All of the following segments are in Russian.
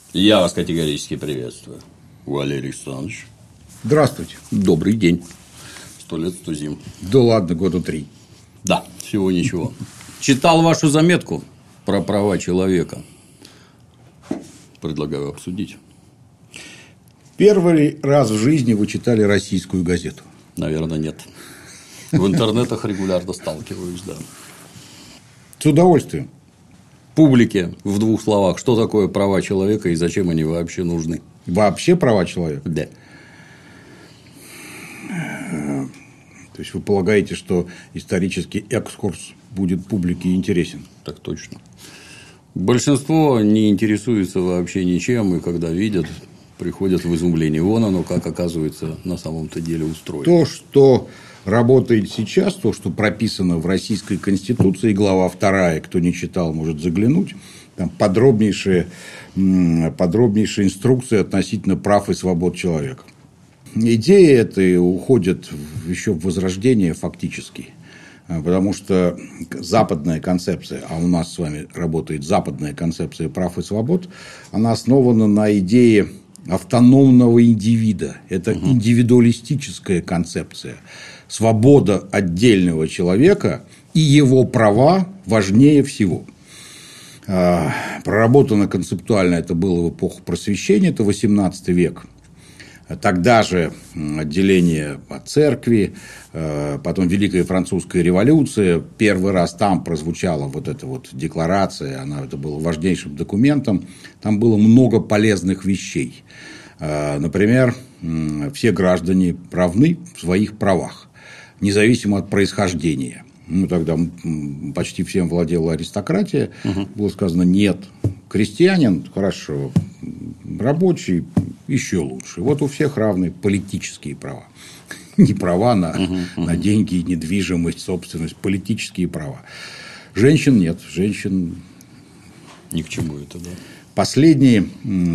Я вас категорически приветствую, Валерий Александрович. Здравствуйте. Добрый день. 100 лет, 100 зим. Да ладно, года 3. Да, всего ничего. Читал вашу заметку про права человека. Предлагаю обсудить. Первый раз в жизни вы читали российскую газету? Наверное, нет. В интернетах регулярно сталкиваюсь, да. С удовольствием. Публике в 2 словах, что такое права человека и зачем они вообще нужны? Вообще права человека? Да. То есть вы полагаете, что исторический экскурс будет публике интересен? Так точно. Большинство не интересуется вообще ничем, и когда видят, приходят в изумление. Вон оно, как оказывается, на самом-то деле устроено. То, что работает сейчас, то, что прописано в Российской Конституции, глава 2, кто не читал, может заглянуть, там подробнейшие инструкции относительно прав и свобод человека. Идеи этой уходят еще в возрождение фактически. Потому что западная концепция, а у нас с вами работает западная концепция прав и свобод, она основана на идее автономного индивида. Это индивидуалистическая концепция. Свобода отдельного человека и его права важнее всего. Проработано концептуально это было в эпоху Просвещения, это 18 век. Тогда же отделение от церкви, потом Великая Французская революция. Первый раз там прозвучала вот эта вот декларация, это было важнейшим документом. Там было много полезных вещей. Например, все граждане равны в своих правах, независимо от происхождения. Тогда почти всем владела аристократия. Было сказано, нет, крестьянин – хорошо, рабочий – еще лучше. Вот у всех равны политические права. Не права на деньги, недвижимость, собственность, политические права. Женщин нет. Женщин Ни к чему это, да. Последний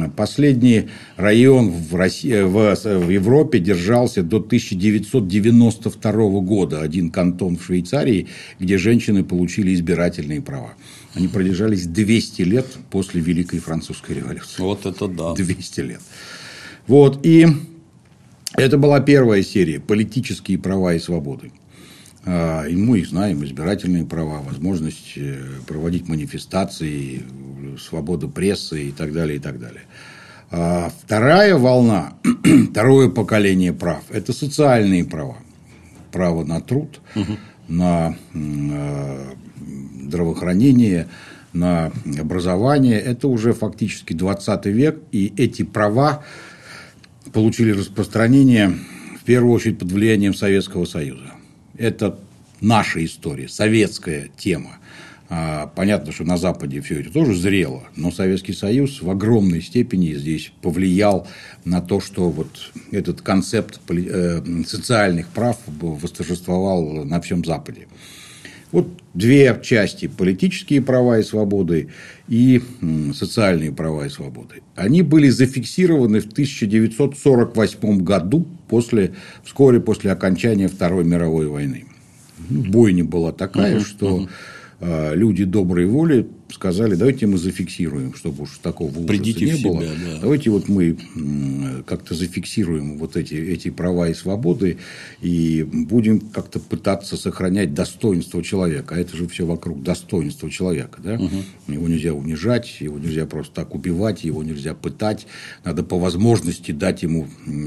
район в Европе держался до 1992 года. Один кантон в Швейцарии, где женщины получили избирательные права. Они продержались 200 лет после Великой Французской революции. Вот это да. 200 лет. Вот. И это была первая серия «Политические права и свободы». И мы их знаем, избирательные права, возможность проводить манифестации, свобода прессы и так далее, и так далее. Вторая волна, второе поколение прав – это социальные права. Право на труд, на здравоохранение, на образование. Это уже фактически 20 век, и эти права получили распространение в первую очередь под влиянием Советского Союза. Это наша история, советская тема. Понятно, что на Западе все это тоже зрело, но Советский Союз в огромной степени здесь повлиял на то, что вот этот концепт социальных прав восторжествовал на всем Западе. Вот 2 части – политические права и свободы и социальные права и свободы. Они были зафиксированы в 1948 году, вскоре после окончания Второй мировой войны. Бойня была такая, что люди доброй воли сказали, давайте мы зафиксируем, чтобы уж такого ужаса Придите не в себя, было. да. Давайте вот мы как-то зафиксируем вот эти права и свободы и будем как-то пытаться сохранять достоинство человека. А это же все вокруг достоинства человека. Да? Его нельзя унижать, его нельзя просто так убивать, его нельзя пытать. Надо по возможности дать ему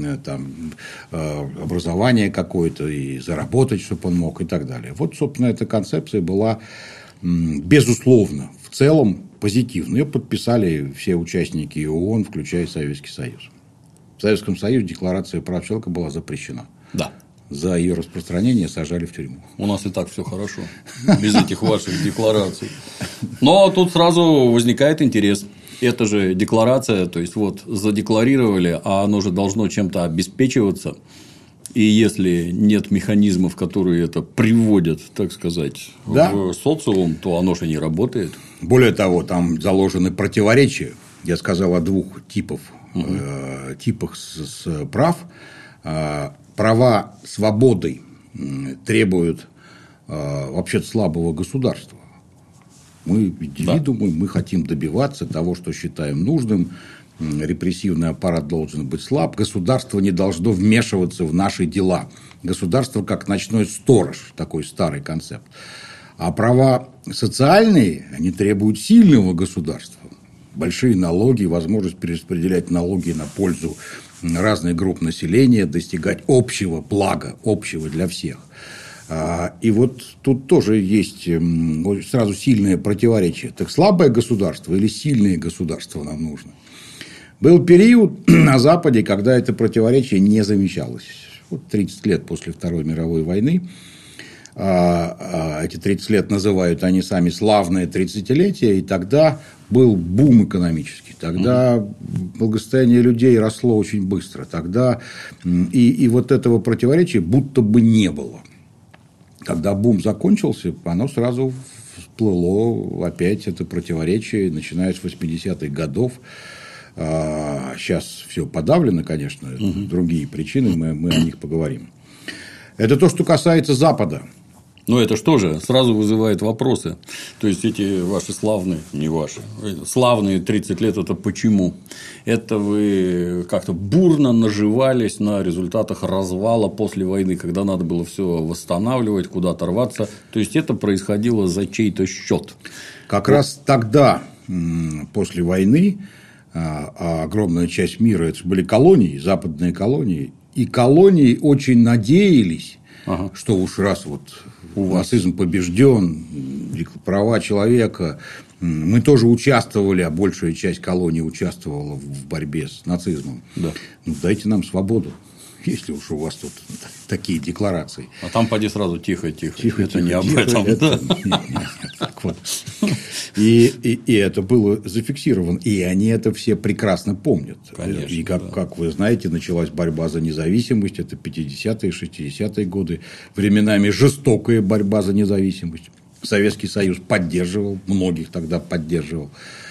образование какое-то и заработать, чтобы он мог и так далее. Вот, собственно, эта концепция была безусловно, в целом позитивно. Ее подписали все участники ООН, включая Советский Союз. В Советском Союзе декларация прав человека была запрещена. Да. За ее распространение сажали в тюрьму. У нас и так все хорошо, без этих ваших деклараций. Но тут сразу возникает интерес. Это же декларация, то есть вот задекларировали, а оно же должно чем-то обеспечиваться. И если нет механизмов, которые это приводят, так сказать, в социум, то оно же не работает. Более того, там заложены противоречия. Я сказал о 2 типах прав. Права свободы требуют вообще-то слабого государства. Мы индивидуумы, мы хотим добиваться того, что считаем нужным. репрессивный аппарат должен быть слаб, государство не должно вмешиваться в наши дела. Государство как ночной сторож, такой старый концепт. А права социальные, они требуют сильного государства. Большие налоги, возможность перераспределять налоги на пользу разных групп населения, достигать общего блага, общего для всех. И вот тут тоже есть сразу сильное противоречие. Так слабое государство или сильное государство нам нужно? Был период на Западе, когда это противоречие не замечалось. Вот 30 лет после Второй мировой войны. Эти 30 лет называют они сами славное 30-летие. И тогда был бум экономический. Тогда благосостояние людей росло очень быстро. Тогда и вот этого противоречия будто бы не было. Когда бум закончился, оно сразу всплыло опять, это противоречие, начиная с 80-х годов. Сейчас все подавлено, конечно, другие причины, мы о них поговорим. Это то, что касается Запада. Но это что же сразу вызывает вопросы. То есть, эти ваши славные, не ваши, славные 30 лет, это почему? Это вы как-то бурно наживались на результатах развала после войны, когда надо было все восстанавливать, куда-то рваться. То есть, это происходило за чей-то счет. Как раз тогда, после войны, огромная часть мира, это были колонии, западные колонии, и колонии очень надеялись, что уж раз вот нацизм побежден, права человека, мы тоже участвовали, а большая часть колоний участвовала в борьбе с нацизмом. Да. Ну, дайте нам свободу, если уж у вас тут такие декларации. А там поди сразу тихо. Это не об этом. Так вот. И это было зафиксировано. И они это все прекрасно помнят. Конечно, и как вы знаете, началась борьба за независимость. Это 50-е, 60-е годы. Временами жестокая борьба за независимость. Советский Союз поддерживал, многих тогда поддерживал.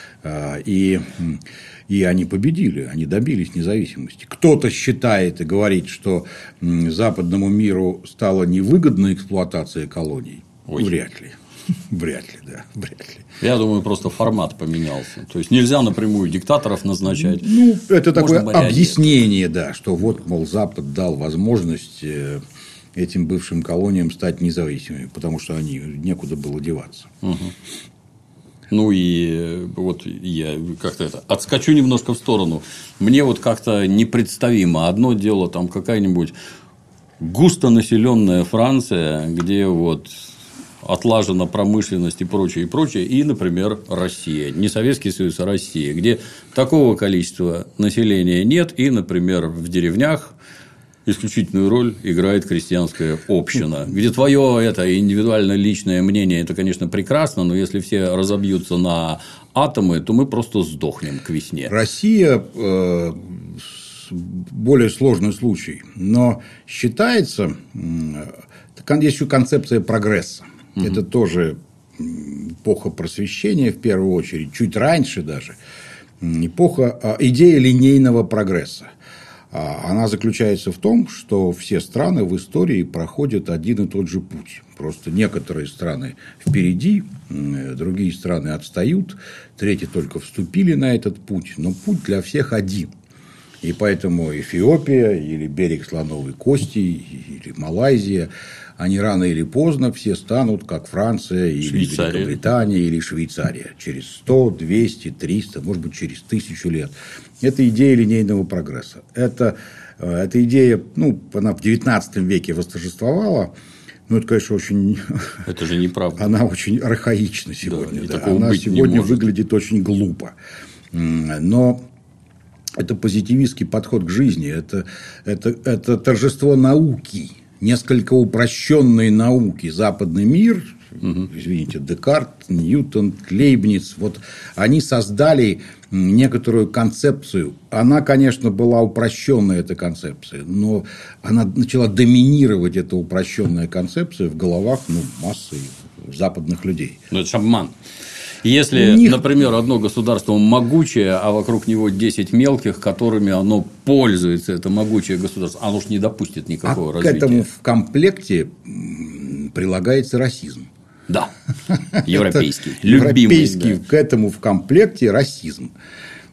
И они победили, они добились независимости. Кто-то считает и говорит, что западному миру стала невыгодна эксплуатация колоний. Вряд ли. Вряд ли. Я думаю, просто формат поменялся. То есть, нельзя напрямую диктаторов назначать. Ну, это такое объяснение, да, что вот, мол, Запад дал возможность этим бывшим колониям стать независимыми, потому что они некуда было деваться. Ну, и вот я как-то отскочу немножко в сторону. Мне вот как-то непредставимо. Одно дело, там какая-нибудь густонаселенная Франция, где вот отлажена промышленность и прочее, и, например, Россия. Не Советский Союз, а Россия, где такого количества населения нет, и, например, в деревнях исключительную роль играет крестьянская община, где твое это индивидуально личное мнение, это, конечно, прекрасно, но если все разобьются на атомы, то мы просто сдохнем к весне. Россия более сложный случай, но считается, есть еще концепция прогресса. Это тоже эпоха просвещения, в первую очередь, чуть раньше даже, идея линейного прогресса. Она заключается в том, что все страны в истории проходят один и тот же путь. Просто некоторые страны впереди, другие страны отстают, третьи только вступили на этот путь, но путь для всех один. И поэтому Эфиопия, или берег Слоновой Кости, или Малайзия, они рано или поздно все станут, как Франция, или Великобритания, или Швейцария. Через 100, 200, 300, может быть, через 1000 лет. Это идея линейного прогресса. Эта идея, она в XIX веке восторжествовала. Но это, конечно, очень... Это же неправда. Она очень архаична сегодня. Да, она сегодня выглядит очень глупо. Но это позитивистский подход к жизни. Это торжество науки. Несколько упрощенной науки. Западный мир, извините, Декарт, Ньютон, Лейбниц, вот они создали некоторую концепцию. Она, конечно, была упрощенная, эта концепция, но она начала доминировать, эта упрощенная концепция, в головах массы западных людей. Но это же обман. Если, например, одно государство могучее, а вокруг него 10 мелких, которыми оно пользуется, это могучее государство, оно же не допустит никакого развития. К этому в комплекте прилагается расизм. Да, европейский. Европейский, к этому в комплекте расизм.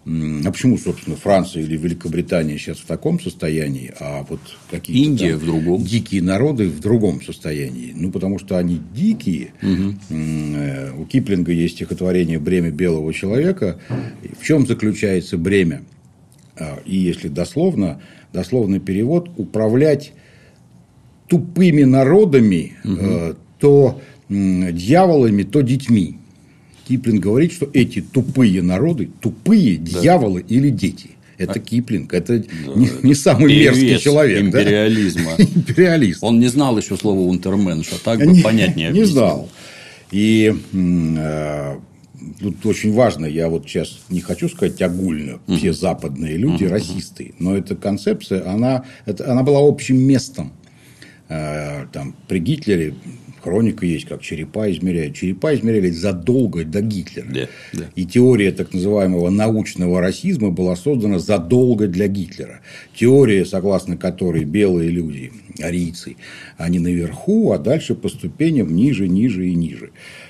А почему, собственно, Франция или Великобритания сейчас в таком состоянии, а вот какие-то Индия в другом. дикие народы в другом состоянии? Ну, потому что они дикие. У Киплинга есть стихотворение «Бремя белого человека». В чем заключается бремя? И если дословный перевод – управлять тупыми народами, то дьяволами, то детьми. Киплинг говорит, что эти тупые народы, тупые дьяволы или дети. Это Киплинг, это не самый мерзкий человек. Империализма. Да? Империалист. Он не знал еще слова «унтерменш», а так бы понятнее не объяснил. знал. И тут очень важно, я вот сейчас не хочу сказать огульно, все западные люди расисты, но эта концепция, она была общим местом. Там, при Гитлере хроника есть, как черепа измеряют. Черепа измерялись задолго до Гитлера. Да. И теория так называемого научного расизма была создана задолго для Гитлера. Теория, согласно которой белые люди, арийцы, они наверху, а дальше по ступеням ниже, ниже и ниже.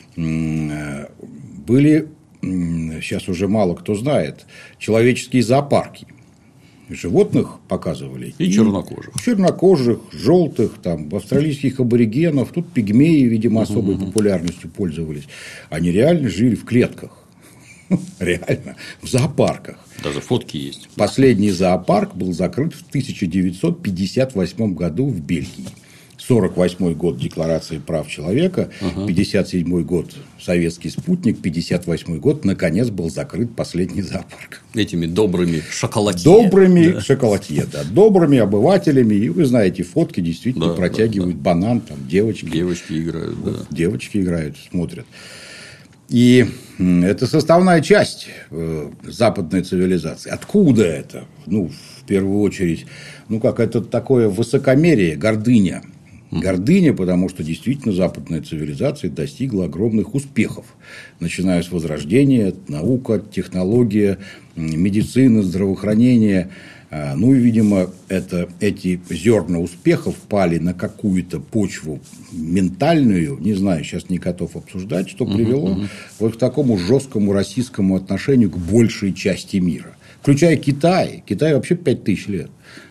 Были, сейчас уже мало кто знает, человеческие зоопарки. Животных показывали. И чернокожих. Чернокожих, желтых, там, австралийских аборигенов. Тут пигмеи, видимо, особой популярностью пользовались. Они реально жили в клетках. Реально. В зоопарках. Даже фотки есть. Последний зоопарк был закрыт в 1958 году в Бельгии. 1948 год Декларации прав человека, 1957 год советский спутник, 1958 год наконец был закрыт последний зоопарк. Этими добрыми шоколадье. Добрыми шоколадье, да. Добрыми обывателями. И вы знаете, фотки действительно протягивают банан, там девочки. Девочки играют, да. Девочки играют, смотрят. И это составная часть западной цивилизации. Откуда это? Ну, в первую очередь, это такое высокомерие, гордыня. Гордыня, потому что действительно западная цивилизация достигла огромных успехов, начиная с Возрождения, наука, технология, медицина, здравоохранение. Ну и, видимо, эти зерна успехов пали на какую-то почву ментальную, не знаю, сейчас не готов обсуждать, что привело вот к такому жесткому российскому отношению к большей части мира, включая Китай. Китай вообще 5000 лет.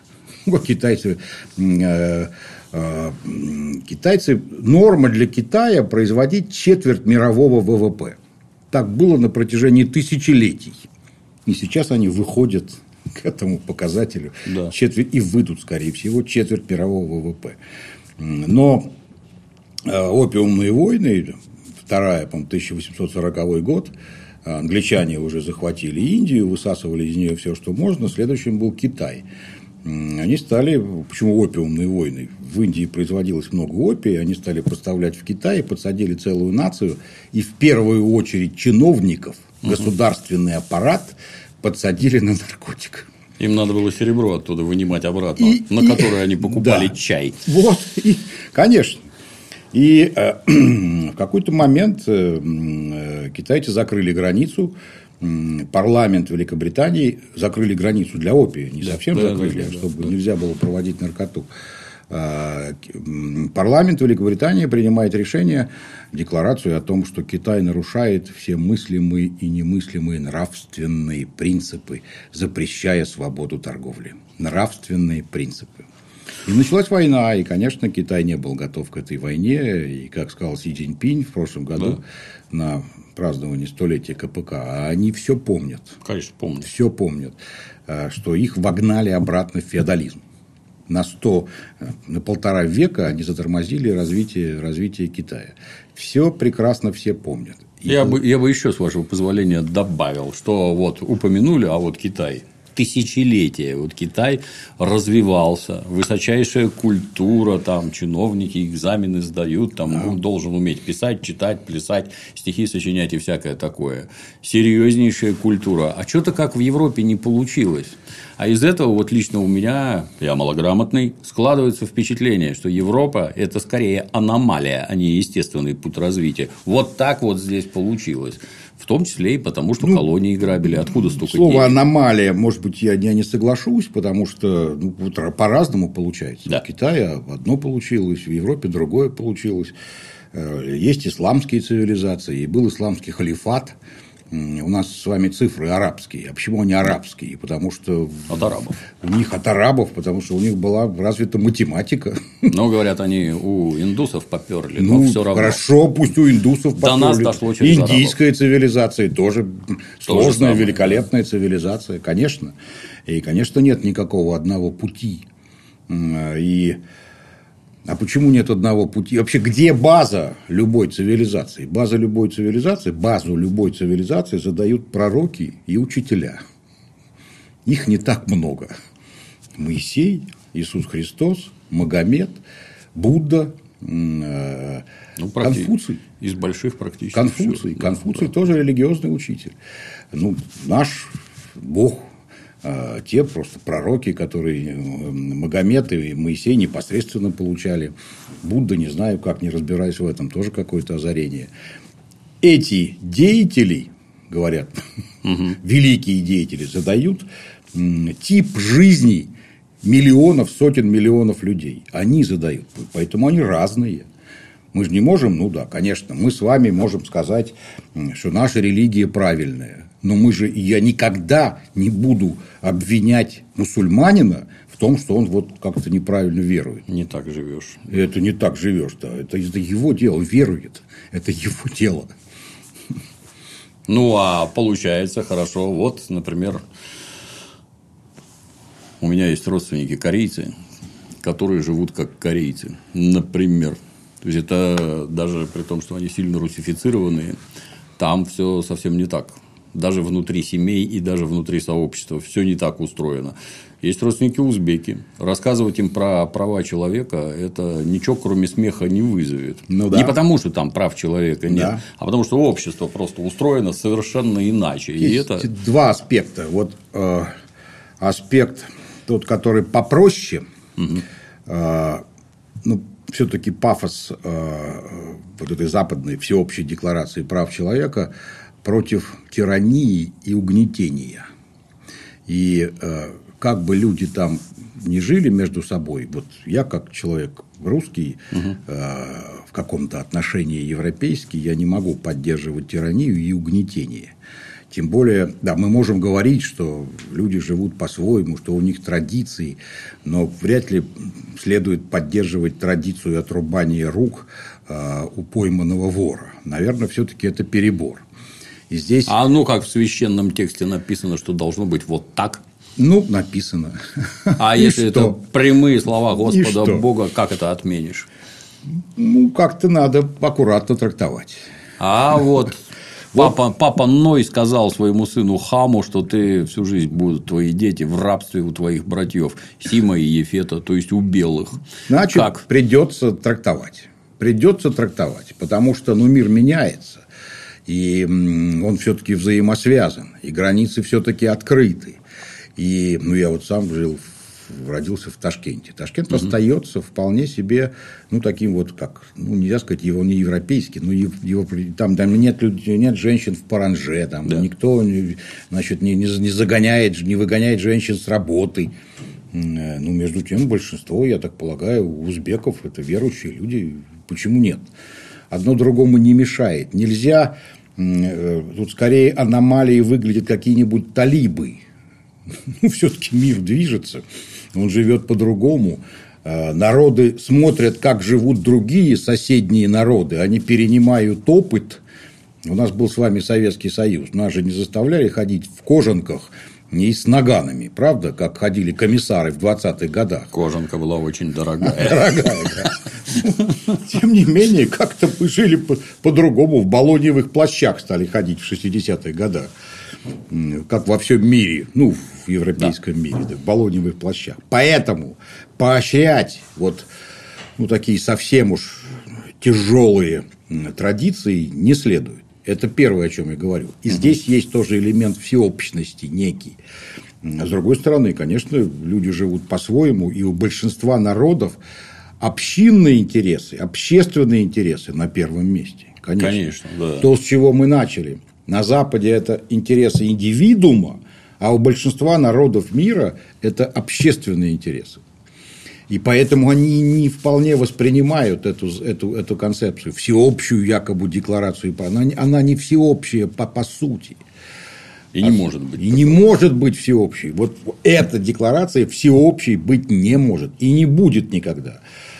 Китайцы, норма для Китая производить четверть мирового ВВП. Так было на протяжении тысячелетий. И сейчас они выходят к этому показателю и выйдут, скорее всего, четверть мирового ВВП. Но опиумные войны, вторая, по-моему, 1840 год, англичане уже захватили Индию, высасывали из нее все, что можно. Следующим был Китай. Они стали, почему опиумные войны? В Индии производилось много опия, они стали поставлять в Китай, подсадили целую нацию, и в первую очередь чиновников, государственный аппарат подсадили на наркотик. Им надо было серебро оттуда вынимать обратно, на которое они покупали чай. Вот, конечно. И в какой-то момент китайцы закрыли границу. Парламент Великобритании закрыли границу для опия, не совсем закрыли, чтобы нельзя было проводить наркоту. Парламент Великобритании принимает решение, декларацию о том, что Китай нарушает все мыслимые и немыслимые нравственные принципы, запрещая свободу торговли. Нравственные принципы. И началась война, и, конечно, Китай не был готов к этой войне. И, как сказал Си Цзиньпинь в прошлом году на праздновании столетия КПК, они все помнят. Конечно, помнят. Все помнят, что их вогнали обратно в феодализм. На 1,5 века они затормозили развитие Китая. Все прекрасно все помнят. Я бы еще, с вашего позволения, добавил, что вот упомянули, а вот Китай. Тысячелетия вот Китай развивался, высочайшая культура, там чиновники экзамены сдают, там он должен уметь писать, читать, плясать, стихи сочинять и всякое такое. Серьезнейшая культура. А что-то как в Европе не получилось. А из этого вот лично у меня, я малограмотный, складывается впечатление, что Европа – это скорее аномалия, а не естественный путь развития. Вот так вот здесь получилось. В том числе и потому, что колонии грабили. Откуда столько денег? Слово «аномалия», может быть, я не соглашусь, потому что по-разному получается. Да. В Китае одно получилось, в Европе другое получилось. Есть исламские цивилизации, и был исламский халифат. у нас с вами цифры арабские. А почему они арабские? Потому что от арабов. У них от арабов, потому что у них была развита математика. Но, говорят, они у индусов поперли, но все равно. Хорошо, пусть у индусов поперли. До нас дошло через Индийская арабов. Цивилизация тоже сложная, великолепная цивилизация, конечно. И, конечно, нет никакого одного пути. А почему нет одного пути? Вообще, где база любой цивилизации? Базу любой цивилизации задают пророки и учителя. Их не так много. Моисей, Иисус Христос, Магомед, Будда, Конфуций. Из больших практически. Конфуций тоже религиозный учитель. Наш Бог. Те просто пророки, которые Магомед и Моисей непосредственно получали. Будда, не знаю как, не разбираюсь в этом, тоже какое-то озарение. Эти деятели, говорят, великие деятели, задают тип жизни миллионов, сотен миллионов людей. Они задают, поэтому они разные. Мы же не можем, конечно, мы с вами можем сказать, что наша религия правильная. Но я никогда не буду обвинять мусульманина в том, что он вот как-то неправильно верует. Не так живешь. Это не так живешь, да. Это его дело, верует. Это его дело. А получается хорошо. Вот, например, у меня есть родственники корейцы, которые живут как корейцы. Например. То есть, это даже при том, что они сильно русифицированные, там все совсем не так. Даже внутри семей и даже внутри сообщества все не так устроено. Есть родственники узбеки. Рассказывать им про права человека – это ничего, кроме смеха, не вызовет. Не потому, что там прав человека нет, а потому, что общество просто устроено совершенно иначе. Есть два аспекта. Вот аспект тот, который попроще, все-таки пафос вот этой западной всеобщей декларации прав человека против тирании и угнетения. И как бы люди там не жили между собой, вот я как человек русский, в каком-то отношении европейский, я не могу поддерживать тиранию и угнетение. Тем более, мы можем говорить, что люди живут по-своему, что у них традиции, но вряд ли следует поддерживать традицию отрубания рук у пойманного вора. Наверное, все-таки это перебор. И здесь... как в священном тексте написано, что должно быть вот так? Написано. А если это прямые слова Господа Бога, как это отменишь? Как-то надо аккуратно трактовать. Папа Ной сказал своему сыну Хаму, что ты всю жизнь будут твои дети в рабстве у твоих братьев Сима и Ефета, то есть у белых. Значит, придется трактовать. Потому что мир меняется. И он все-таки взаимосвязан. И границы все-таки открыты. И я вот сам родился в Ташкенте. Ташкент остается вполне себе, таким вот, как, нельзя сказать, его не европейский, но там нет женщин в паранже, там никто, не выгоняет женщин с работы. Между тем, большинство, я так полагаю, узбеков – это верующие люди. Почему нет? Одно другому не мешает. Нельзя, тут скорее аномалии выглядят какие-нибудь талибы. Все-таки мир движется, он живет по-другому. Народы смотрят, как живут другие соседние народы, они перенимают опыт. У нас был с вами Советский Союз, нас же не заставляли ходить в кожанках и с наганами, правда, как ходили комиссары в 20-х годах. Кожанка была очень дорогая. Тем не менее, как-то мы жили по-другому, в балоневых плащах стали ходить в 60-х годах. Как во всем мире, в европейском мире, в балоневых плащах. Поэтому поощрять такие совсем уж тяжелые традиции не следует. Это первое, о чем я говорю. И здесь есть тоже элемент всеобщности некий. А с другой стороны, конечно, люди живут по-своему, и у большинства народов общинные интересы, общественные интересы на первом месте. Конечно, да. То, с чего мы начали. На Западе это интересы индивидуума, а у большинства народов мира это общественные интересы. И поэтому они не вполне воспринимают эту концепцию, всеобщую якобы декларацию. Она не всеобщая по сути. И не может быть. И не может быть всеобщей. Вот эта декларация всеобщей быть не может. И не будет никогда.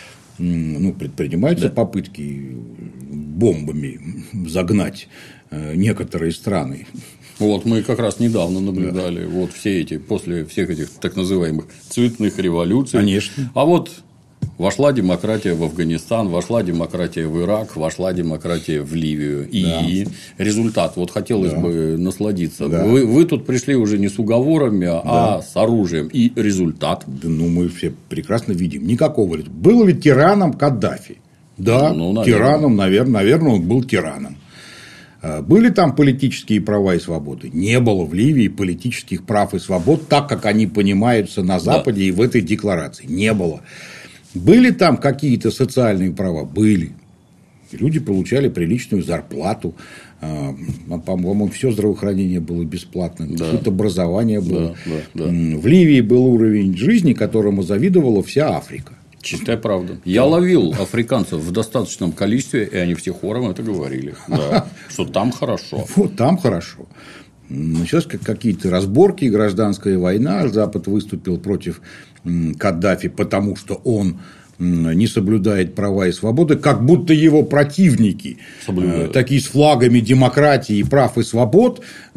Предпринимаются попытки бомбами загнать некоторые страны. Вот мы как раз недавно наблюдали после всех этих так называемых цветных революций. Конечно. А вот вошла демократия в Афганистан, вошла демократия в Ирак, вошла демократия в Ливию. И результат. Вот хотелось бы насладиться. Да. Вы тут пришли уже не с уговорами, а с оружием. И результат. Да, мы все прекрасно видим. Никакого. Был ли тираном Каддафи? Да, тираном, наверное, он был тираном. Были там политические права и свободы? Не было в Ливии политических прав и свобод, так как они понимаются на Западе и в этой декларации. Не было. Были там какие-то социальные права? Были. Люди получали приличную зарплату. По-моему, все здравоохранение было бесплатным. Какое-то образование было. В Ливии был уровень жизни, которому завидовала вся Африка. Чистая правда. Я ловил африканцев в достаточном количестве, и они все хором это говорили. Да, что там хорошо. Вот там хорошо. Началась какие-то разборки, гражданская война. Запад выступил против Каддафи, потому что он не соблюдает права и свободы, как будто его противники, такие с флагами демократии, прав и свобод,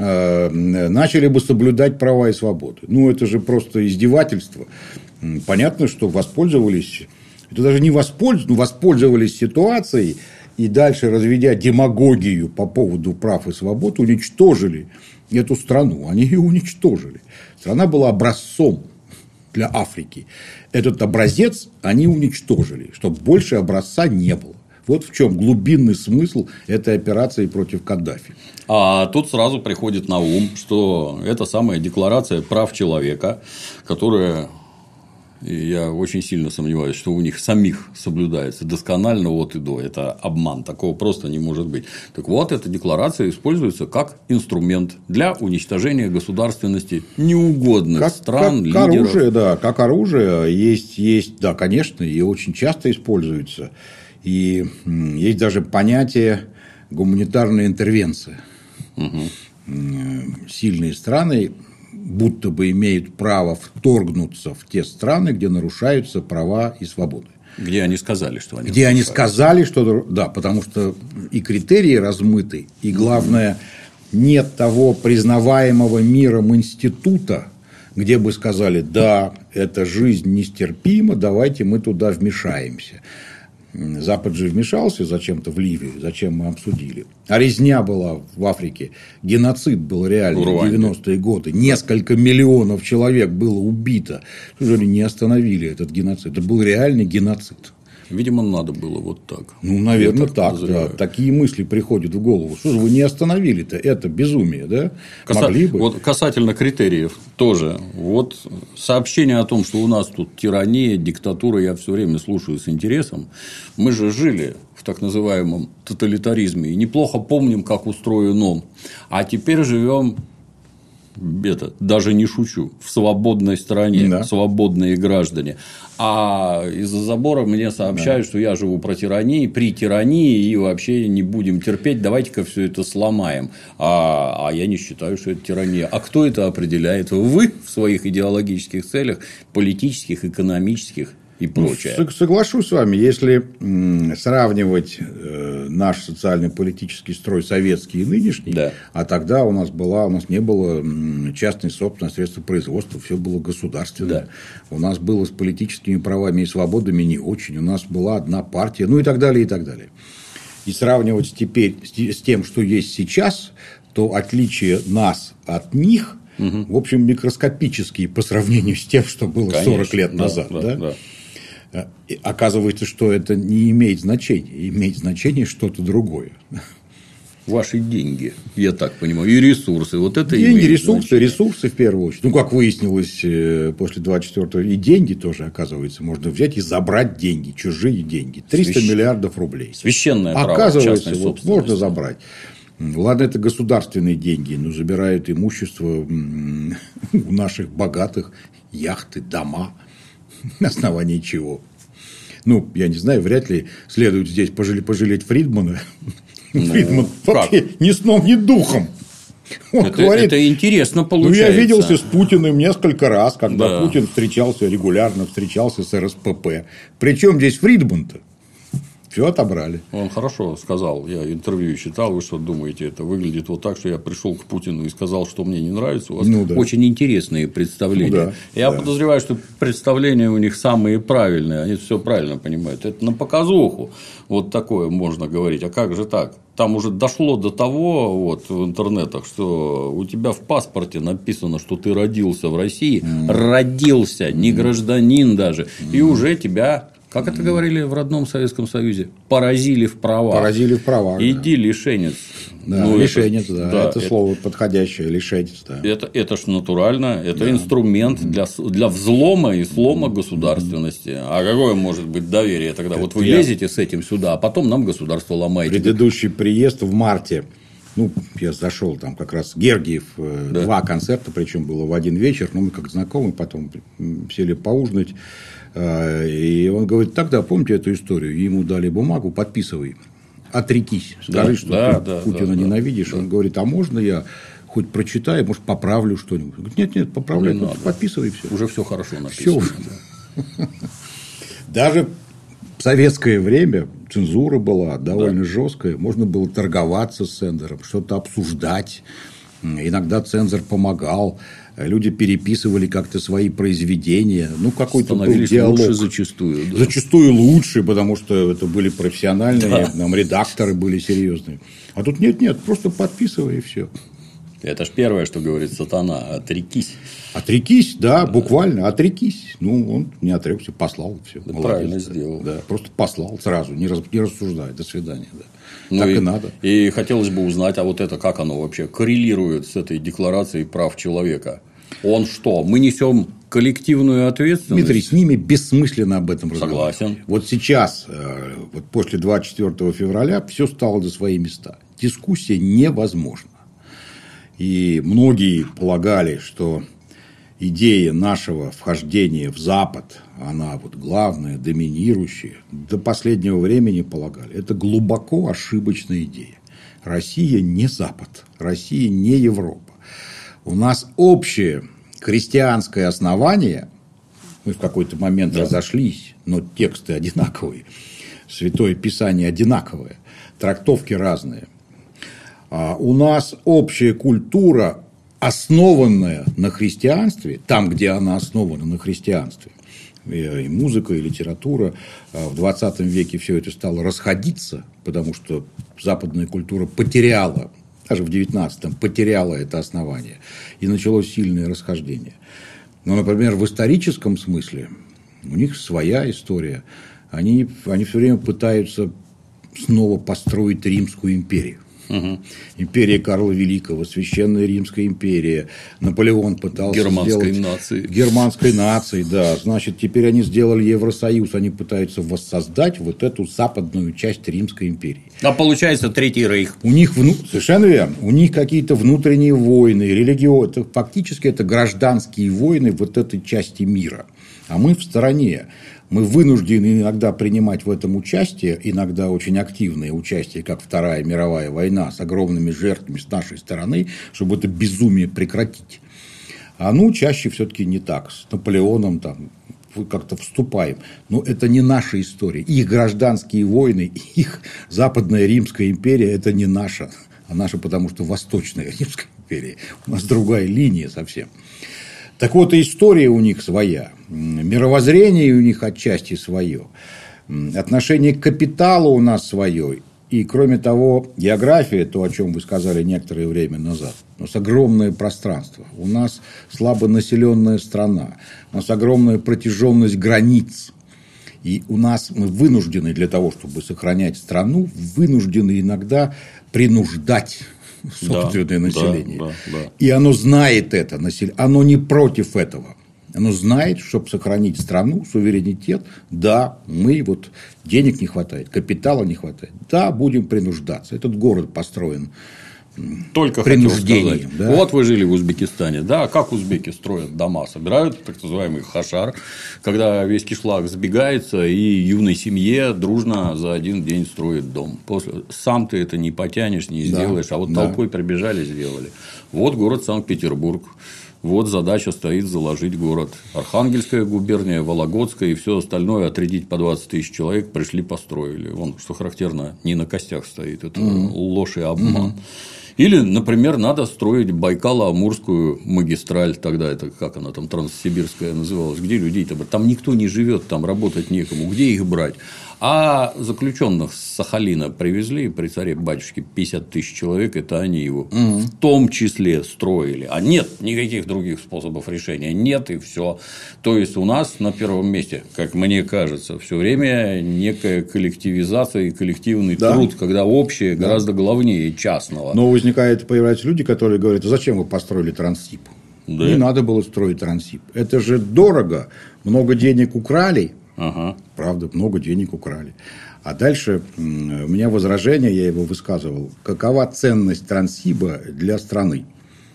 начали бы соблюдать права и свободы. Это же просто издевательство. Понятно, что воспользовались, это даже не воспользовались ситуацией и дальше, разведя демагогию по поводу прав и свобод, уничтожили эту страну. Они ее уничтожили. Страна была образцом для Африки. Этот образец они уничтожили, чтобы больше образца не было. Вот в чем глубинный смысл этой операции против Каддафи. А тут сразу приходит на ум, что это самая декларация прав человека, которая... И я очень сильно сомневаюсь, что у них самих соблюдается досконально от и до. Это обман. Такого просто не может быть. Так вот, эта декларация используется как инструмент для уничтожения государственности неугодных стран, лидеров. Оружие, как оружие есть, да, конечно, и очень часто используется. И есть даже понятие гуманитарная интервенция. Сильные страны будто бы имеют право вторгнуться в те страны, где нарушаются права и свободы. Где они сказали, что они Где они сказали, что... Да, потому что и критерии размыты, и, главное, нет того признаваемого миром института, где бы сказали, да, эта жизнь нестерпима, давайте мы туда вмешаемся. Запад же вмешался зачем-то в Ливию, зачем мы обсудили. А резня была в Африке, геноцид был реальный в 90-е годы. Несколько миллионов человек было убито. Что же не остановили этот геноцид? Это был реальный геноцид. Видимо, надо было вот так. Наверное, так. Да. Такие мысли приходят в голову. Что же вы не остановили-то? Это безумие, да? Могли бы. Вот касательно критериев тоже. Вот сообщение о том, что у нас тут тирания, диктатура, я все время слушаю с интересом. Мы же жили в так называемом тоталитаризме и неплохо помним, как устроен он. А теперь живем... даже не шучу, в свободной стране, свободные граждане. А из-за забора мне сообщают, что я живу при тирании, и вообще не будем терпеть, давайте-ка все это сломаем. А я не считаю, что это тирания. А кто это определяет? Вы в своих идеологических целях, политических, экономических и прочее. Соглашусь с вами, если сравнивать наш социально-политический строй советский и нынешний, а тогда у нас не было частной собственности, средства производства, все было государственное. У нас было с политическими правами и свободами не очень, у нас была одна партия, и так далее, и так далее. И сравнивать теперь с тем, что есть сейчас, то отличие нас от них, в общем, микроскопические по сравнению с тем, что было 40 лет назад. Оказывается, что это не имеет значения. Имеет значение что-то другое. Ваши деньги, я так понимаю, и ресурсы. Вот это деньги, ресурсы в первую очередь. Как выяснилось после 24-го, и деньги тоже, оказывается, можно взять и забрать деньги, чужие деньги. 300 миллиардов рублей. Священное право. Оказывается, можно забрать. Ладно, это государственные деньги, но забирают имущество у наших богатых, яхты, дома. На основании чего? Ну, я не знаю, вряд ли следует здесь пожалеть Фридмана. Фридман вообще ни сном, ни духом. Он говорит, это интересно получается. Ну, я виделся с Путиным несколько раз, когда Путин регулярно встречался с РСПП. Причем здесь Фридман-то? Все отобрали. Он хорошо сказал, я интервью читал, вы что думаете, это выглядит вот так, что я пришел к Путину и сказал, что мне не нравится, у вас очень интересные представления. Я подозреваю, что представления у них самые правильные, они все правильно понимают. Это на показуху вот такое можно говорить, а как же так? Там уже дошло до того вот, в интернетах, что у тебя в паспорте написано, что ты родился в России, родился, не гражданин даже, и уже тебя... Как это говорили в родном Советском Союзе? Поразили в правах. Поразили в правах. Иди, лишенец. Да, ну, лишенец, это слово подходящее, лишенец. Да. Это ж натурально, это инструмент для взлома и слома государственности. А какое может быть доверие тогда? Вот вы лезете с этим сюда, а потом нам государство ломаете. Предыдущий приезд в марте. Ну, я зашел там как раз Гергиев, 2 концерта, причем было в один вечер. Ну, мы как знакомы, потом сели поужинать. И он говорит, тогда помните эту историю? Ему дали бумагу, подписывай, отрекись, скажи, что ты Путина ненавидишь. Он говорит, а можно я хоть прочитаю, может, поправлю что-нибудь? Говорит, нет, поправляй, подписывай все. Уже все хорошо написано. Все. Даже в советское время цензура была довольно жесткая, можно было торговаться с цензором, что-то обсуждать. Иногда цензор помогал, люди переписывали как-то свои произведения, ну, какой-то был диалог. Лучше зачастую. Да. Зачастую лучше, потому что это были профессиональные, там редакторы были серьезные. А тут нет, просто подписывай и все. Это ж первое, что говорит сатана, отрекись. Отрекись, да, буквально, отрекись. Ну, он не отрекся, послал, все. Правильно сделал. Да, просто послал сразу, не рассуждая, до свидания. Да. Ну, так и надо. И хотелось бы узнать, а вот это как оно вообще коррелирует с этой декларацией прав человека? Он что? Мы несем коллективную ответственность? Дмитрий, с ними бессмысленно об этом разговаривать. Согласен. Вот сейчас, вот после 24 февраля, все стало на свои места. Дискуссия невозможна. И многие полагали, что идея нашего вхождения в Запад, она вот главная, доминирующая, до последнего времени полагали. Это глубоко ошибочная идея. Россия не Запад, Россия не Европа. У нас общее христианское основание, мы в какой-то момент разошлись, но тексты одинаковые, Святое Писание одинаковое, трактовки разные. У нас общая культура, основанная на христианстве, там, где она основана на христианстве, и музыка, и литература, в 20 веке все это стало расходиться, потому что западная культура потеряла, даже в 19-м, потеряла это основание, и началось сильное расхождение. Но, например, в историческом смысле у них своя история. Они все время пытаются снова построить Римскую империю. Империя Карла Великого, Священная Римская империя, Наполеон пытался германской нации, да, значит, теперь они сделали Евросоюз, они пытаются воссоздать вот эту западную часть Римской империи. А получается Третий Рейх. У них совершенно верно, у них какие-то внутренние войны, фактически это гражданские войны вот этой части мира, а мы в стороне. Мы вынуждены иногда принимать в этом участие, иногда очень активное участие, как Вторая мировая война, с огромными жертвами с нашей стороны, чтобы это безумие прекратить. А чаще все-таки не так. С Наполеоном там как-то вступаем. Но это не наша история. Их гражданские войны, их Западная Римская империя – это не наша. А наша, потому что Восточная Римская империя. У нас другая линия совсем. Так вот, и история у них своя, мировоззрение у них отчасти свое, отношение к капиталу у нас свое, и, кроме того, география, то, о чем вы сказали некоторое время назад, у нас огромное пространство, у нас слабонаселенная страна, у нас огромная протяженность границ, и у нас мы вынуждены для того, чтобы сохранять страну, вынуждены иногда принуждать собственное население. Да. И оно знает это, оно не против этого. Оно знает, чтобы сохранить страну, суверенитет, да, денег не хватает, капитала не хватает, да, будем принуждаться. Этот город построен только принуждением. Да? Вот вы жили в Узбекистане. Да, как узбеки строят дома? Собирают так называемый хашар, когда весь кишлак сбегается, и юной семье дружно за один день строит дом. Сам ты это не потянешь, не сделаешь, а вот толпой прибежали, сделали. Вот город Санкт-Петербург. Вот задача стоит заложить город. Архангельская губерния, Вологодская и все остальное отрядить по 20 тысяч человек пришли, построили. Вон, что характерно, не на костях стоит. Это ложь и обман. Или, например, надо строить Байкало-Амурскую магистраль, тогда это как она там, Транссибирская называлась, где людей-то там никто не живет, там работать некому, где их брать? А заключенных с Сахалина привезли при царе-батюшке 50 тысяч человек, это они его в том числе строили. А нет никаких других способов решения, нет и все. То есть у нас на первом месте, как мне кажется, все время некая коллективизация и коллективный труд, когда общее гораздо главнее частного. Но появляются люди, которые говорят: а зачем вы построили Транссиб? Да. Не надо было строить Транссиб. Это же дорого, много денег украли. Правда, много денег украли. А дальше у меня возражение, я его высказывал. Какова ценность Транссиба для страны?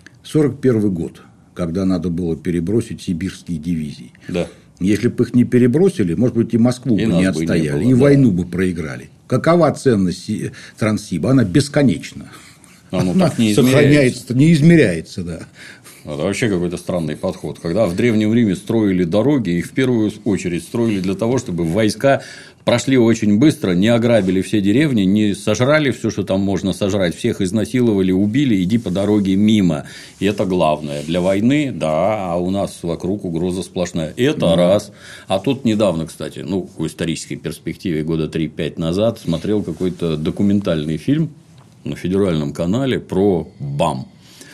1941 год, когда надо было перебросить сибирские дивизии. Да. Если бы их не перебросили, может быть, и Москву бы не отстояли, и войну бы проиграли. Какова ценность Транссиба? Она бесконечна. Она так не сохраняется, не измеряется, да. Это вообще какой-то странный подход. Когда в Древнем Риме строили дороги, их в первую очередь строили для того, чтобы войска прошли очень быстро, не ограбили все деревни, не сожрали все, что там можно сожрать, всех изнасиловали, убили, иди по дороге мимо. И это главное. Для войны, да, а у нас вокруг угроза сплошная. Это раз. А тут недавно, кстати, в исторической перспективе года 3-5 назад смотрел какой-то документальный фильм на федеральном канале про БАМ,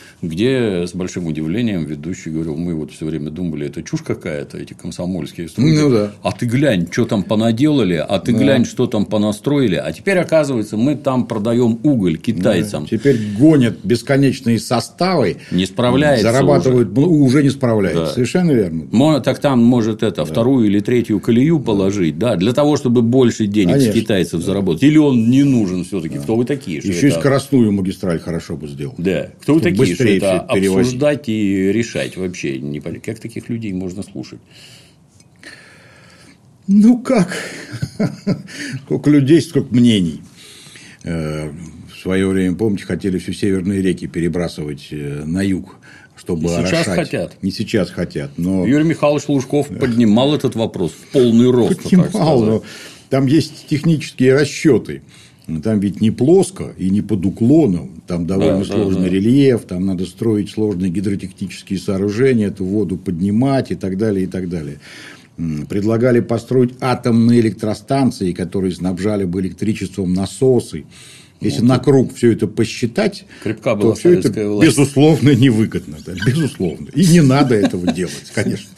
где с большим удивлением ведущий говорил: мы вот все время думали, это чушь какая-то, эти комсомольские стройки. А ты глянь, что там понаделали, а ты глянь, что там понастроили. А теперь, оказывается, мы там продаем уголь китайцам. Теперь гонят бесконечные составы. Не справляется. Зарабатывают, уже не справляется. Да. Совершенно верно. Так там может вторую или третью колею положить, для того, чтобы больше денег с китайцев заработать. Или он не нужен все-таки. Кто вы такие? Еще и скоростную магистраль хорошо бы сделал. Да. Кто вы такие? Что это обсуждать и решать вообще не понятно. Как таких людей можно слушать? Как? Сколько людей, сколько мнений. В свое время, помните, хотели все северные реки перебрасывать на юг, чтобы орошать. Сейчас хотят. Не сейчас хотят. Но... Юрий Михайлович Лужков поднимал этот вопрос в полный рост. Поднимал, но там есть технические расчеты. Там ведь не плоско и не под уклоном, там довольно сложный рельеф, там надо строить сложные гидротехнические сооружения, эту воду поднимать и так далее, и так далее. Предлагали построить атомные электростанции, которые снабжали бы электричеством насосы. Если на круг все это посчитать, то все это, безусловно, невыгодно. Да, безусловно. И не надо этого делать, конечно.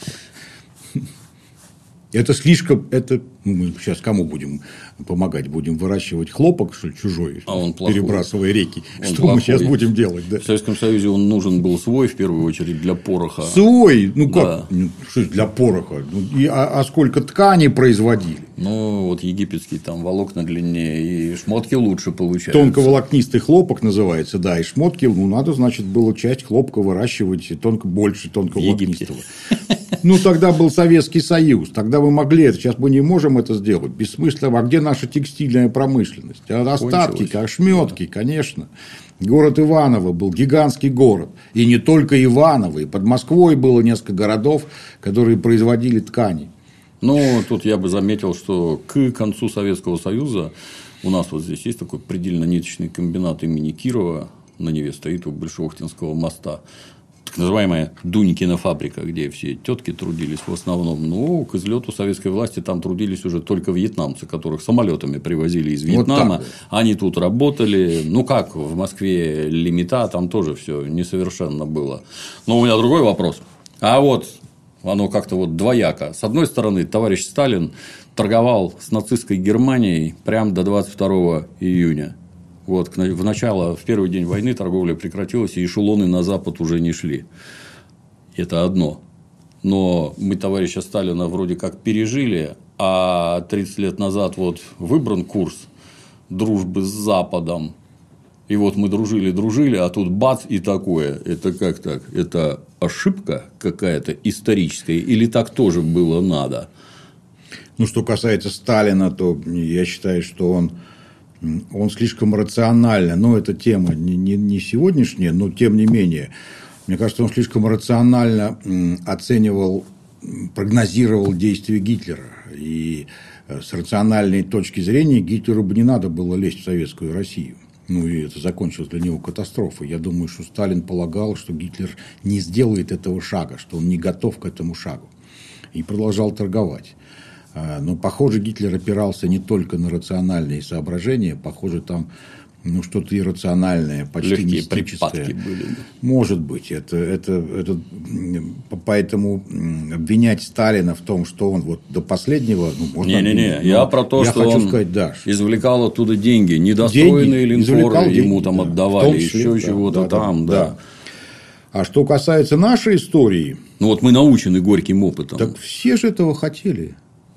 Это слишком... мы сейчас кому будем помогать? Будем выращивать хлопок, что ли, чужой, перебрасывая реки? Что мы сейчас будем делать? Да? В Советском Союзе он нужен был свой, в первую очередь, для пороха. Свой? Как? Что для пороха? А сколько тканей производили? Египетский там волокна длиннее, и шмотки лучше получаются. Тонковолокнистый хлопок называется, да, и шмотки, надо, значит, было часть хлопка выращивать больше тонковолокнистого. Тогда был Советский Союз, тогда мы могли это, сейчас мы не можем это сделать, бессмысленно. А где наша текстильная промышленность? Остатки, ошметки, конечно. Город Иваново был гигантский город, и не только Иваново, и под Москвой было несколько городов, которые производили ткани. Тут я бы заметил, что к концу Советского Союза у нас вот здесь есть такой предельно-ниточный комбинат имени Кирова, на Неве стоит у Большеохтинского моста. Так называемая Дунькина фабрика, где все тетки трудились в основном. К излету советской власти там трудились уже только вьетнамцы, которых самолетами привозили из Вьетнама. Они тут работали. Как в Москве лимита, там тоже все несовершенно было. Но у меня другой вопрос. Оно как-то двояко. С одной стороны, товарищ Сталин торговал с нацистской Германией прямо до 22 июня. В первый день войны торговля прекратилась, и эшелоны на Запад уже не шли. Это одно. Но мы товарища Сталина вроде как пережили, а 30 лет назад выбран курс дружбы с Западом. И вот мы дружили, а тут бац и такое. Это как так? Это ошибка какая-то историческая или так тоже было надо? Ну, что касается Сталина, то я считаю, что он слишком рационально, но эта тема не сегодняшняя, но тем не менее, мне кажется, он слишком рационально оценивал, прогнозировал действия Гитлера. И с рациональной точки зрения Гитлеру бы не надо было лезть в Советскую Россию. Ну, и это закончилось для него катастрофой. Я думаю, что Сталин полагал, что Гитлер не сделает этого шага, что он не готов к этому шагу. И продолжал торговать. Но, похоже, Гитлер опирался не только на рациональные соображения. Похоже, там что-то иррациональное, почти легкие мистическое. припадки были. Может быть. Поэтому обвинять Сталина в том, что он вот до последнего... Не-не-не. Я про то, что он извлекал оттуда деньги. Недостроенные линкоры ему там отдавали. Еще чего-то там. Да. А что касается нашей истории... Ну, вот мы научены горьким опытом. Так все же этого хотели.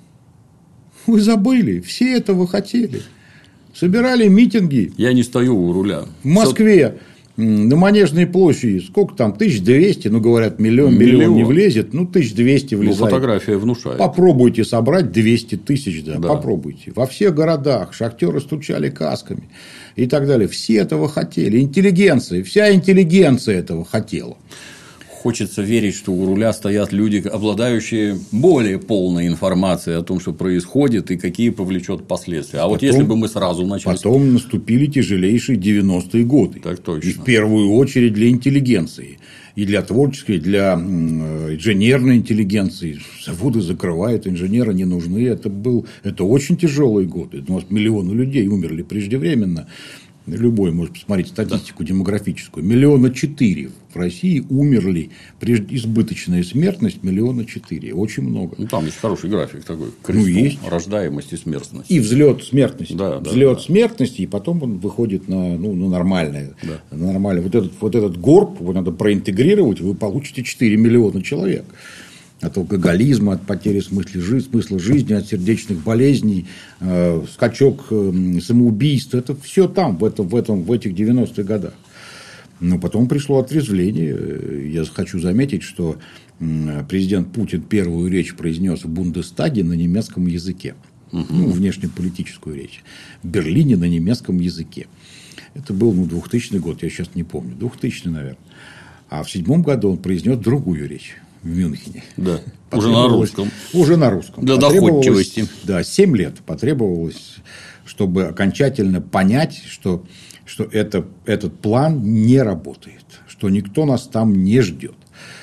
Вы забыли. Все этого хотели. Собирали митинги. Я не стою у руля. В Москве на Манежной площади сколько там? 1200, ну говорят, миллион не влезет, 1200 влезает. Ну, фотография внушает. Попробуйте собрать 200 тысяч, да. Попробуйте. Во всех городах шахтеры стучали касками и так далее. Все этого хотели. Интеллигенция, вся интеллигенция этого хотела. Хочется верить, что у руля стоят люди, обладающие более полной информацией о том, что происходит и какие повлечет последствия. А вот если бы мы сразу начали... Потом наступили тяжелейшие 90-е годы. Так точно. И в первую очередь для интеллигенции. И для творческой, и для инженерной интеллигенции. Заводы закрывают, инженеры не нужны. Это очень тяжелые годы. У нас миллионы людей умерли преждевременно. Любой может посмотреть статистику демографическую. 1,4 миллиона в России умерли. Избыточная смертность 1,4 миллиона. Очень много. Ну, там есть хороший график такой. Крестов, есть. Рождаемость и смертность. И взлет смертности. Взлет смертности, и потом он выходит на нормальное. Да. Нормальное. Вот этот горб его надо проинтегрировать, вы получите 4 миллиона человек. От алкоголизма, от потери смысла жизни, от сердечных болезней, скачок самоубийств. Это все там, в этих 90-х годах. Но потом пришло отрезвление. Я хочу заметить, что президент Путин первую речь произнес в Бундестаге на немецком языке. Внешнеполитическую речь. В Берлине на немецком языке. Это был 2000 год, я сейчас не помню. 2000, наверное. А в 2007 году он произнес другую речь. В Мюнхене. Да. Уже на русском. Уже на русском. Для доходчивости. Да, 7 лет потребовалось, чтобы окончательно понять, что этот план не работает, что никто нас там не ждет.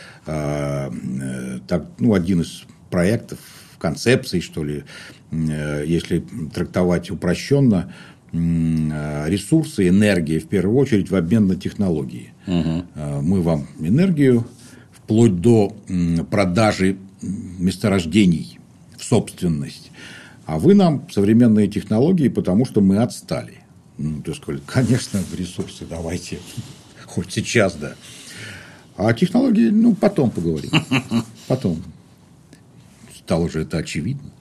Один из проектов, концепций, что ли, если трактовать упрощенно, ресурсы, энергия, в первую очередь, в обмен на технологии. Мы вам энергию, вплоть до продажи месторождений в собственность. А вы нам современные технологии, потому что мы отстали. Ты сказал, конечно, ресурсы давайте. Хоть сейчас, да. А технологии, потом поговорим. Потом. Стало же это очевидно.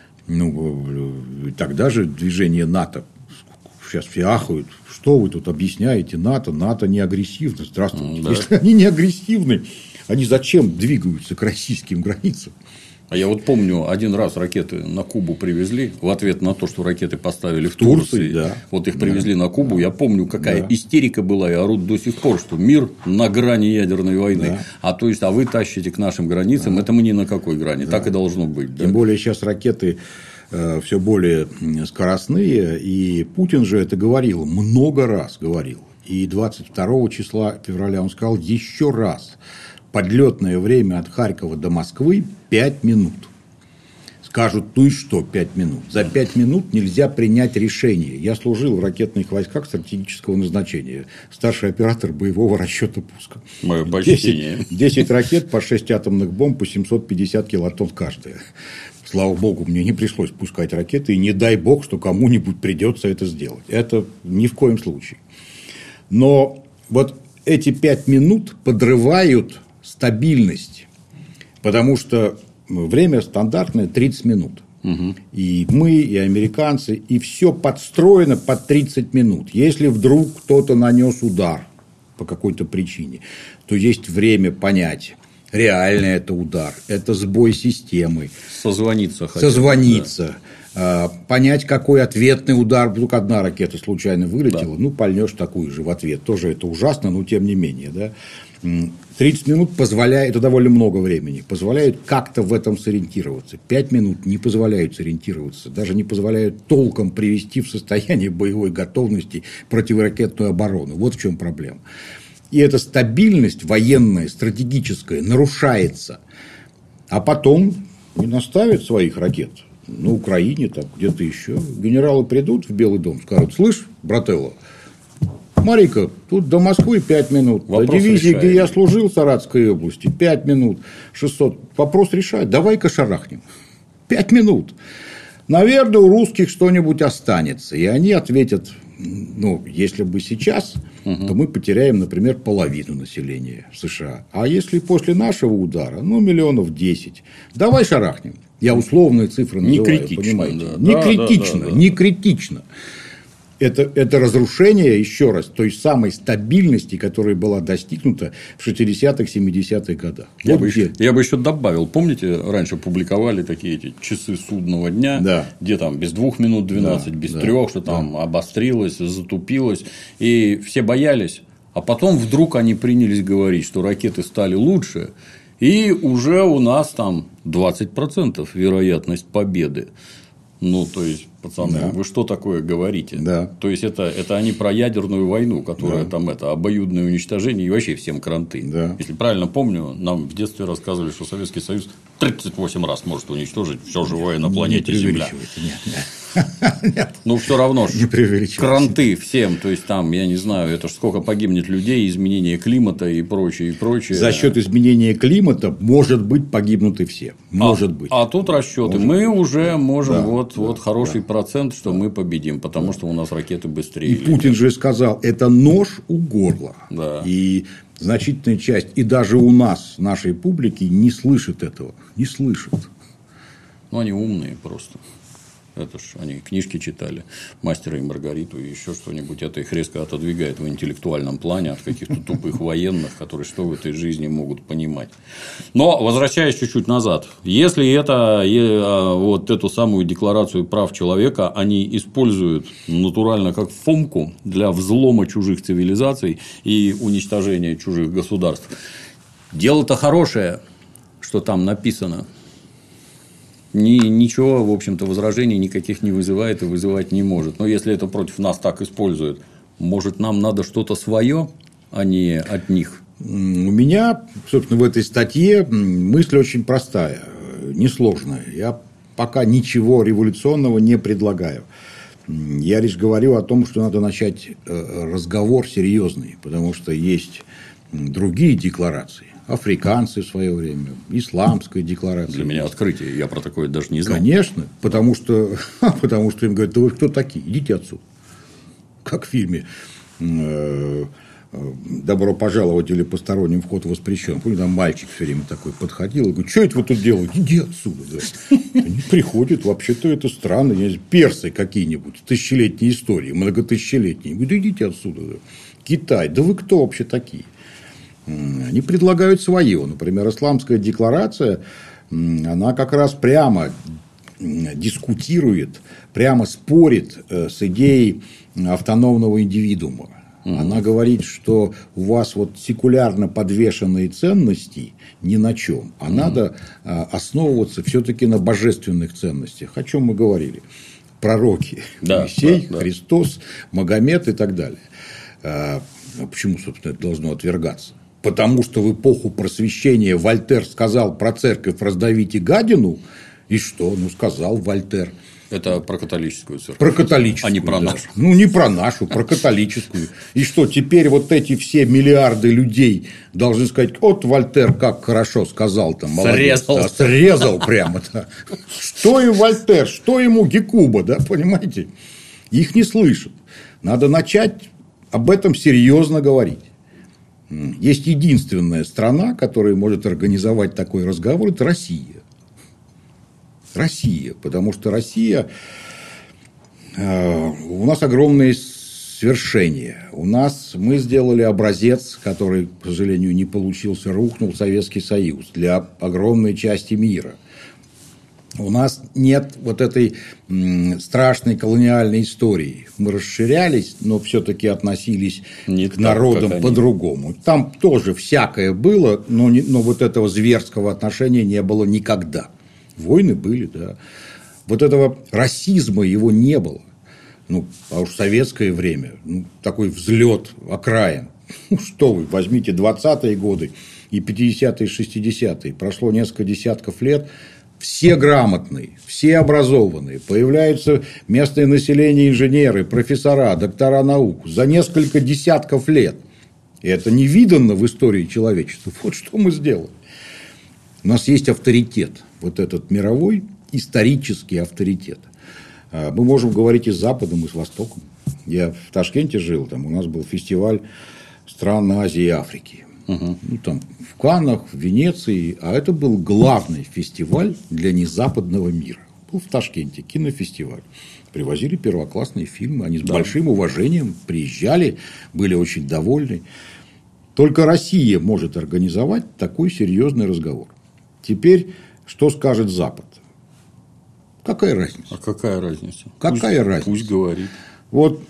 Тогда же движение НАТО. Сейчас все ахают. Что вы тут объясняете? НАТО не агрессивно. Здравствуйте. Да. Если они не агрессивны, они зачем двигаются к российским границам? А я вот помню, один раз ракеты на Кубу привезли в ответ на то, что ракеты поставили в Турции. Да. Вот их привезли на Кубу. Я помню, какая истерика была, и орут до сих пор, что мир на грани ядерной войны. Да. А вы тащите к нашим границам, это мы ни на какой грани. Да. Так и должно быть. Тем более сейчас ракеты все более скоростные, и Путин же это говорил, много раз говорил. И 22 числа февраля он сказал еще раз. Подлетное время от Харькова до Москвы 5 минут. Скажут, и что 5 минут? За 5 минут нельзя принять решение. Я служил в ракетных войсках стратегического назначения. Старший оператор боевого расчета пуска. Мое почтение. 10 ракет по 6 атомных бомб по 750 килотонн каждая. Слава богу, мне не пришлось пускать ракеты. И не дай бог, что кому-нибудь придется это сделать. Это ни в коем случае. Но вот эти 5 минут подрывают стабильность, потому что время стандартное 30 минут. И мы, и американцы, и все подстроено под 30 минут. Если вдруг кто-то нанес удар по какой-то причине, то есть время понять, реально это удар, это сбой системы. Созвониться. Понять, какой ответный удар. Вдруг одна ракета случайно вылетела, пальнешь такую же в ответ. Тоже это ужасно, но тем не менее. Да? 30 минут позволяет, это довольно много времени, позволяет как-то в этом сориентироваться. 5 минут не позволяют сориентироваться, даже не позволяют толком привести в состояние боевой готовности противоракетную оборону. Вот в чем проблема. И эта стабильность военная, стратегическая нарушается. А потом не наставят своих ракет на Украине, там, где-то еще. Генералы придут в Белый дом, скажут: слышь, брателло, смотри-ка, тут до Москвы 5 минут. Вопрос до дивизии, решаем. Где я служил в Саратовской области, 5 минут, 600. Вопрос решать. Давай-ка шарахнем. 5 минут. Наверное, у русских что-нибудь останется. И они ответят: если бы сейчас, то мы потеряем, например, половину населения в США. А если после нашего удара, 10 миллионов. Давай шарахнем. Я условные цифры называю, понимаете? Не критично. Это разрушение, еще раз, той самой стабильности, которая была достигнута в 60-х, 70-х годах. Я бы еще добавил. Помните, раньше публиковали такие эти часы судного дня, где там без 2 минут 12, без 3, что там обострилось, затупилось. И все боялись. А потом вдруг они принялись говорить, что ракеты стали лучше. И уже у нас там 20% вероятность победы. То есть, пацаны, вы что такое говорите? То есть, это они про ядерную войну, которая там обоюдное уничтожение и вообще всем кранты. Если правильно помню, нам в детстве рассказывали, что Советский Союз 38 раз может уничтожить все живое на планете Земля. Нет. Все равно кранты всем. То есть, там, я не знаю, это ж сколько погибнет людей, изменение климата и прочее, и прочее. За счет изменения климата, может быть, погибнут и все. Может быть. А тут расчеты. Мы уже можем хороший процент, что мы победим, потому что у нас ракеты быстрее. И Путин же сказал, это нож у горла. И значительная часть, и даже у нас, нашей публики, не слышит этого. Не слышит. Они умные просто. Это ж они книжки читали, «Мастера и Маргариту» и еще что-нибудь. Это их резко отодвигает в интеллектуальном плане от каких-то тупых военных, которые что в этой жизни могут понимать. Но, возвращаясь чуть-чуть назад, если эту самую декларацию прав человека они используют натурально как фомку для взлома чужих цивилизаций и уничтожения чужих государств, дело-то хорошее, что там написано. Ничего, в общем-то, возражений никаких не вызывает и вызывать не может. Но если это против нас так используют, может, нам надо что-то свое, а не от них? У меня, собственно, в этой статье мысль очень простая, несложная. Я пока ничего революционного не предлагаю. Я лишь говорю о том, что надо начать разговор серьезный, потому что есть другие декларации. Африканцы в свое время, исламская декларация. Для меня открытие, я про такое даже не знал. Конечно, потому что им говорят: да вы кто такие, идите отсюда. Как в фильме «Добро пожаловать» или «Посторонним вход воспрещен». Помните, там мальчик все время такой подходил и говорит: что это вы тут делаете? Иди отсюда. Они приходят, вообще-то это странно, персы какие-нибудь, тысячелетние истории, многотысячелетние. Говорят: идите отсюда. Китай, да вы кто вообще такие? Они предлагают свое. Например, исламская декларация, она как раз прямо дискутирует, прямо спорит с идеей автономного индивидуума. Она говорит, что у вас секулярно подвешенные ценности ни на чем, а надо основываться все-таки на божественных ценностях. О чем мы говорили? Пророки, Моисей, Христос, Магомед и так далее. Почему, собственно, это должно отвергаться? Потому что в эпоху просвещения Вольтер сказал про церковь: раздавите гадину. И что? Сказал Вольтер. Это про католическую церковь. Про католическую. А не про нашу. Не про нашу, про католическую. И что, теперь эти все миллиарды людей должны сказать: вот Вольтер как хорошо сказал там. Молодец. Срезал прямо. Что им Вольтер, что ему Гекуба, понимаете? Их не слышат. Надо начать об этом серьезно говорить. Есть единственная страна, которая может организовать такой разговор, это Россия. Россия. Потому что Россия... У нас огромные свершения. Мы сделали образец, который, к сожалению, не получился, рухнул Советский Союз для огромной части мира. У нас нет вот этой страшной колониальной истории. Мы расширялись, но все-таки относились к народам по-другому. Там тоже всякое было, но вот этого зверского отношения не было никогда. Войны были, да. Вот этого расизма его не было. А уж в советское время такой взлет окраин. Что вы, возьмите 20-е годы и 50-е, 60-е. Прошло несколько десятков лет. Все грамотные, все образованные, появляются местное население, инженеры, профессора, доктора наук за несколько десятков лет. И это не видано в истории человечества. Вот что мы сделали. У нас есть авторитет, вот этот мировой исторический авторитет. Мы можем говорить и с Западом, и с Востоком. Я в Ташкенте жил, там у нас был фестиваль стран Азии и Африки. Там в Каннах, в Венеции, а это был главный фестиваль для незападного мира. Был в Ташкенте кинофестиваль. Привозили первоклассные фильмы, они с большим уважением приезжали, были очень довольны. Только Россия может организовать такой серьезный разговор. Теперь что скажет Запад? Какая разница? А какая разница? Какая разница? Пусть говорит. Вот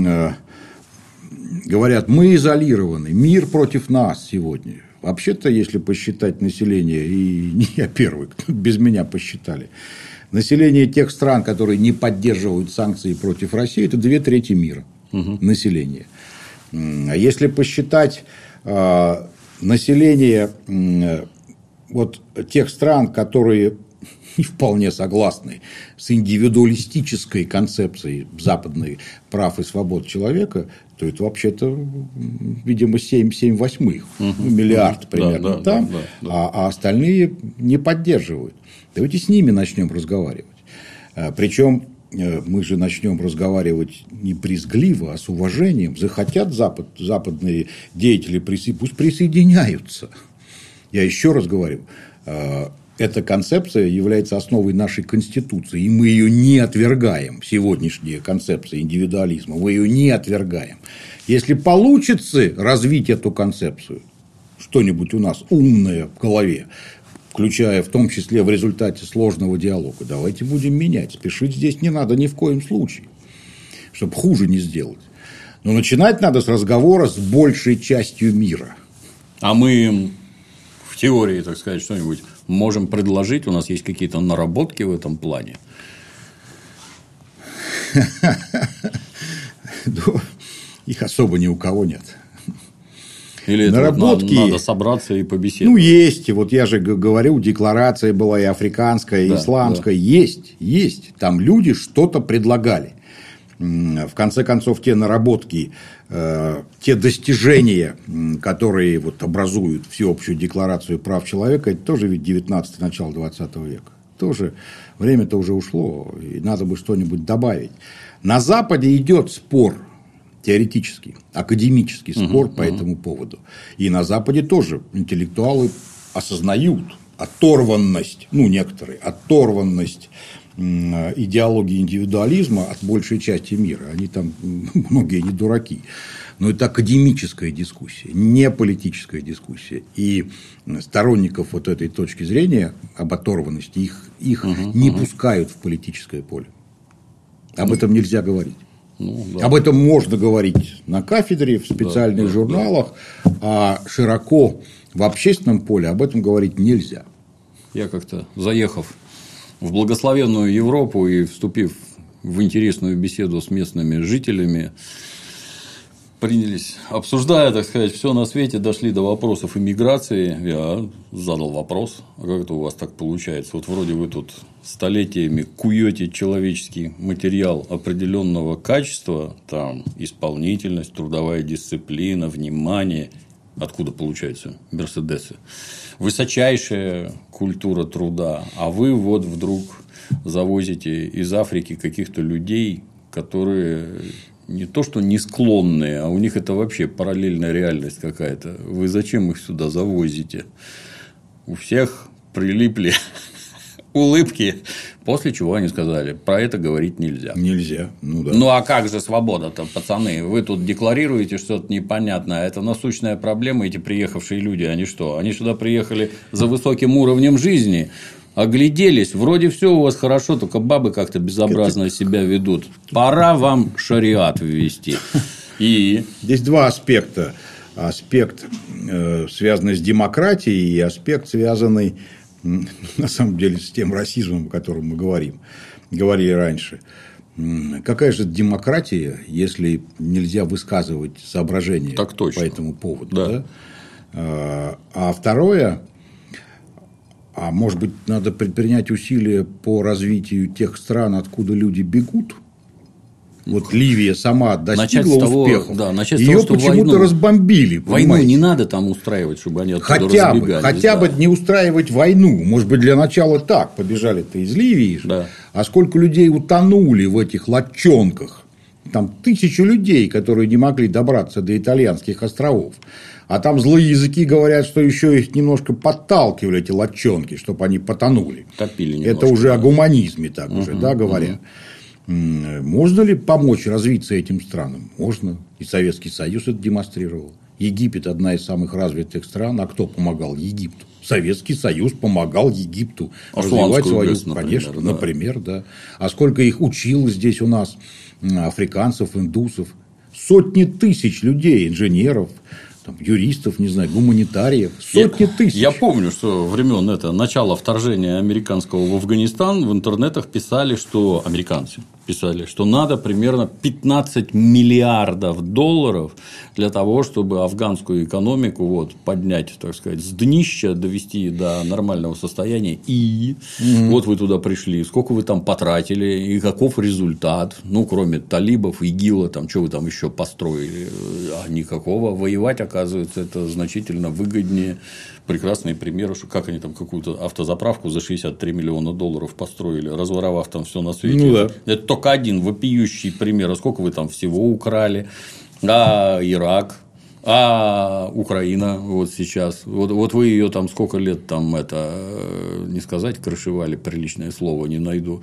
говорят, мы изолированы, мир против нас сегодня. Вообще-то, если посчитать население, и не я первый, без меня посчитали, население тех стран, которые не поддерживают санкции против России, это 2/3 мира населения. А если посчитать население вот тех стран, которые не вполне согласны с индивидуалистической концепцией западной прав и свобод человека, то это вообще-то, видимо, 7/8, миллиард примерно там, а остальные не поддерживают. Давайте с ними начнем разговаривать. Причем мы же начнем разговаривать не брезгливо, а с уважением. Захотят западные деятели, пусть присоединяются. Я еще раз говорю, эта концепция является основой нашей Конституции, и мы ее не отвергаем. Сегодняшняя концепция индивидуализма, мы ее не отвергаем. Если получится развить эту концепцию, что-нибудь у нас умное в голове, включая в том числе в результате сложного диалога, давайте будем менять. Спешить здесь не надо ни в коем случае, чтобы хуже не сделать. Но начинать надо с разговора с большей частью мира. А мы в теории, так сказать, что-нибудь можем предложить? У нас есть какие-то наработки в этом плане? Их особо ни у кого нет. Или наработки... надо собраться и побеседовать? Есть. Вот я же говорю, декларация была и африканская, и исламская. Да. Есть. Там люди что-то предлагали. В конце концов, те наработки, те достижения, которые вот образуют всеобщую декларацию прав человека, это тоже ведь 19-й, начало 20 века. Тоже время-то уже ушло, и надо бы что-нибудь добавить. На Западе идет спор. Теоретический, академический спор по этому поводу. И на Западе тоже интеллектуалы осознают оторванность, некоторые, оторванность идеологии индивидуализма от большей части мира. Они там, многие не дураки. Но это академическая дискуссия, не политическая дискуссия. И сторонников вот этой точки зрения об оторванности их не пускают в политическое поле. Об этом нельзя говорить. Об этом можно говорить на кафедре, в специальных журналах, а широко в общественном поле об этом говорить нельзя. Я как-то, заехав в благословенную Европу и вступив в интересную беседу с местными жителями, принялись, обсуждая, так сказать, все на свете, дошли до вопросов иммиграции. Я задал вопрос: а как это у вас так получается? Вот вроде вы тут столетиями куете человеческий материал определенного качества, там исполнительность, трудовая дисциплина, внимание. Откуда получаются мерседесы? Высочайшая культура труда, а вы вот вдруг завозите из Африки каких-то людей, которые не то что не склонные, а у них это вообще параллельная реальность какая-то. Вы зачем их сюда завозите? У всех прилипли улыбки. После чего они сказали, про это говорить нельзя. Нельзя. Ну, да. Ну, а как же свобода-то, пацаны? Вы тут декларируете что-то непонятное. Это насущная проблема, эти приехавшие люди. Они что? Они сюда приехали за высоким уровнем жизни. Огляделись, вроде все у вас хорошо, только бабы как-то безобразно себя ведут. Пора вам шариат ввести. И здесь два аспекта. Аспект, связанный с демократией, и аспект, связанный, на самом деле, с тем расизмом, о котором мы говорили раньше. Какая же демократия, если нельзя высказывать соображения по этому поводу? Да. Да? А второе, а может быть, надо предпринять усилия по развитию тех стран, откуда люди бегут? Вот Ливия сама достигла успехов. Да, ее почему-то разбомбили. Войну не надо там устраивать, чтобы они оттуда разбегались. Хотя бы не устраивать войну. Может быть, для начала так. Побежали-то из Ливии. Да. А сколько людей утонули в этих лодчонках. Там 1000 людей, которые не могли добраться до итальянских островов. А там злые языки говорят, что еще их немножко подталкивали, эти лодчонки, чтобы они потонули. Топили немножко. Это уже о гуманизме так уже, да, говорят. Можно ли помочь развиться этим странам? Можно. И Советский Союз это демонстрировал. Египет – одна из самых развитых стран. А кто помогал Египту? Советский Союз помогал Египту развивать свою... Конечно, например, да. А сколько их училось здесь у нас, африканцев, индусов. Сотни тысяч людей, инженеров, юристов, не знаю, гуманитариев. Сотни тысяч. Я помню, что времен начала вторжения американского в Афганистан в интернетах писали, что американцы писали, что надо примерно 15 миллиардов долларов для того, чтобы афганскую экономику поднять, так сказать, с днища, довести до нормального состояния. И вот вы туда пришли, сколько вы там потратили, и каков результат, кроме талибов, ИГИЛа, что вы там еще построили, никакого. Воевать, оказывается, это значительно выгоднее. Прекрасные примеры, что как они там какую-то автозаправку за 63 миллиона долларов построили, разворовав там все на свете. Да. Это только один вопиющий пример. А сколько вы там всего украли? А Ирак, а Украина сейчас. Вот вы ее там сколько лет там не сказать, крышевали, приличное слово не найду.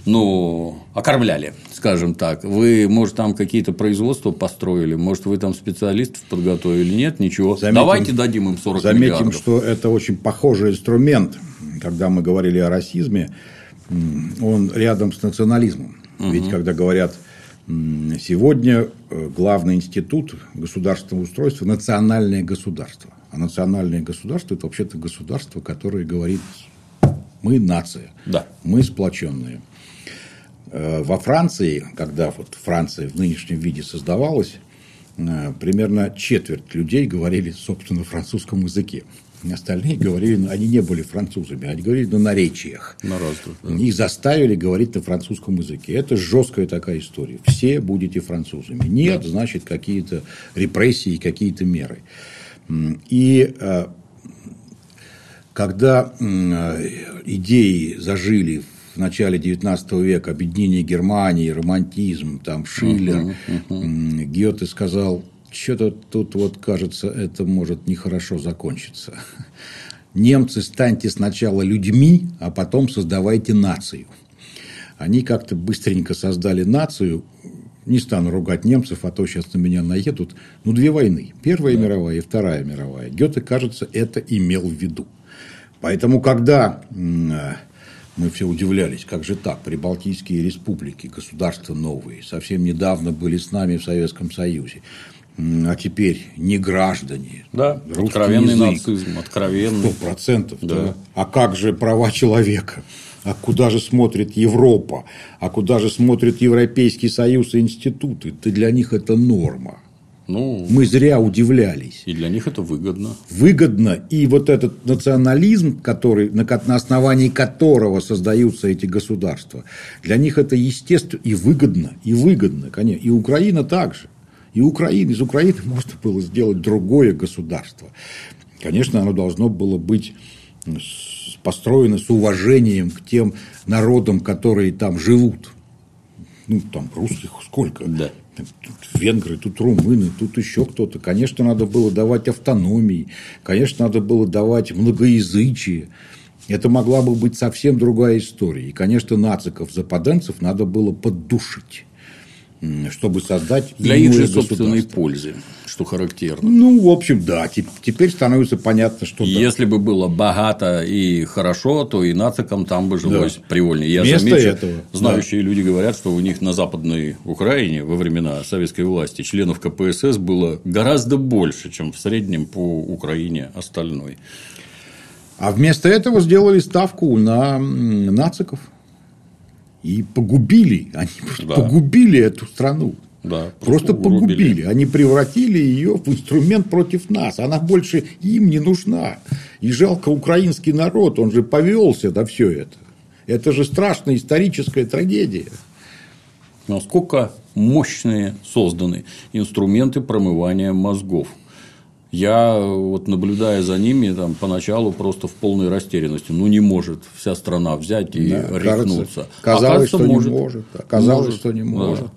Окормляли, скажем так. Вы, может, там какие-то производства построили, может, вы там специалистов подготовили. Нет, ничего. Давайте дадим им 40 миллиардов. Заметим, что это очень похожий инструмент, когда мы говорили о расизме, он рядом с национализмом. Ведь когда говорят, сегодня главный институт государственного устройства – национальное государство. А национальное государство – это вообще-то государство, которое говорит, мы нация, мы сплоченные. Во Франции, когда Франция в нынешнем виде создавалась, примерно четверть людей говорили, собственно, на французском языке. Остальные говорили, они не были французами, они говорили на наречиях. Их заставили говорить на французском языке. Это жесткая такая история. Все будете французами. Нет, значит, какие-то репрессии, какие-то меры. И когда идеи зажили в начале XIX века, объединение Германии, романтизм, там Шиллер, Гёте сказал, что-то тут, кажется, это может нехорошо закончиться. Немцы, станьте сначала людьми, а потом создавайте нацию. Они как-то быстренько создали нацию. Не стану ругать немцев, а то сейчас на меня наедут. 2 войны. Первая мировая и Вторая мировая. Гёте, кажется, это имел в виду. Поэтому, когда мы все удивлялись, как же так, прибалтийские республики, государства новые, совсем недавно были с нами в Советском Союзе, а теперь не граждане. Да, откровенный нацизм, откровенный. 100%. Да. А как же права человека? А куда же смотрит Европа? А куда же смотрит Европейский Союз и институты? Для них это норма. Мы зря удивлялись. И для них это выгодно. Выгодно. И этот национализм, на основании которого создаются эти государства, для них это естественно и выгодно. И выгодно, конечно. И Украина также. Из Украины можно было сделать другое государство. Конечно, оно должно было быть построено с уважением к тем народам, которые там живут. Там русских сколько? Да. Тут венгры, тут румыны, тут еще кто-то. Конечно, надо было давать автономии. Конечно, надо было давать многоязычие. это могла бы быть совсем другая история. И, конечно, нациков-западенцев надо было поддушить, чтобы создать для их же государство. собственной пользы, что характерно. Ну, в общем, да. Теперь становится понятно, что если бы было богато и хорошо, то и нацикам там бы жилось привольнее. Я Вместо замечу, этого, знающие люди говорят, что у них на Западной Украине во времена советской власти членов КПСС было гораздо больше, чем в среднем по Украине остальной. А вместо этого сделали ставку на нациков. И погубили. Они погубили эту страну. Да, просто погубили. Они превратили ее в инструмент против нас. Она больше им не нужна. И жалко украинский народ. Он же повелся на все это. Это же страшная историческая трагедия. Насколько мощные созданы инструменты промывания мозгов. Я, вот наблюдая за ними, там, поначалу просто в полной растерянности. Ну, не может вся страна взять и рехнуться. Казалось, что не может. Оказалось, что не может.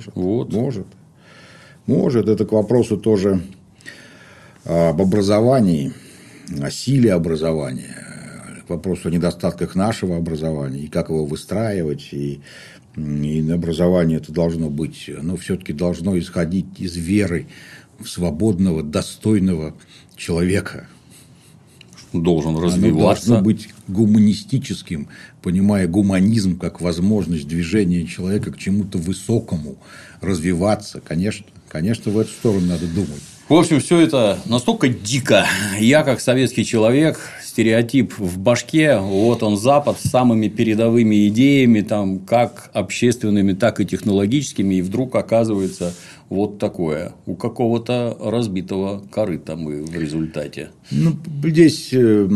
Может. Это к вопросу тоже об образовании, о силе образования, к вопросу о недостатках нашего образования, и как его выстраивать. И образование это должно быть, оно все-таки должно исходить из веры в свободного, достойного человека. Должен развиваться. Оно должно быть гуманистическим, понимая гуманизм как возможность движения человека к чему-то высокому, развиваться. Конечно, в эту сторону надо думать. В общем, все это настолько дико. Я, как советский человек, стереотип в башке. Вот он, Запад, с самыми передовыми идеями, там, как общественными, так и технологическими. И вдруг оказывается вот такое. У какого-то разбитого корыта мы в результате. Ну, здесь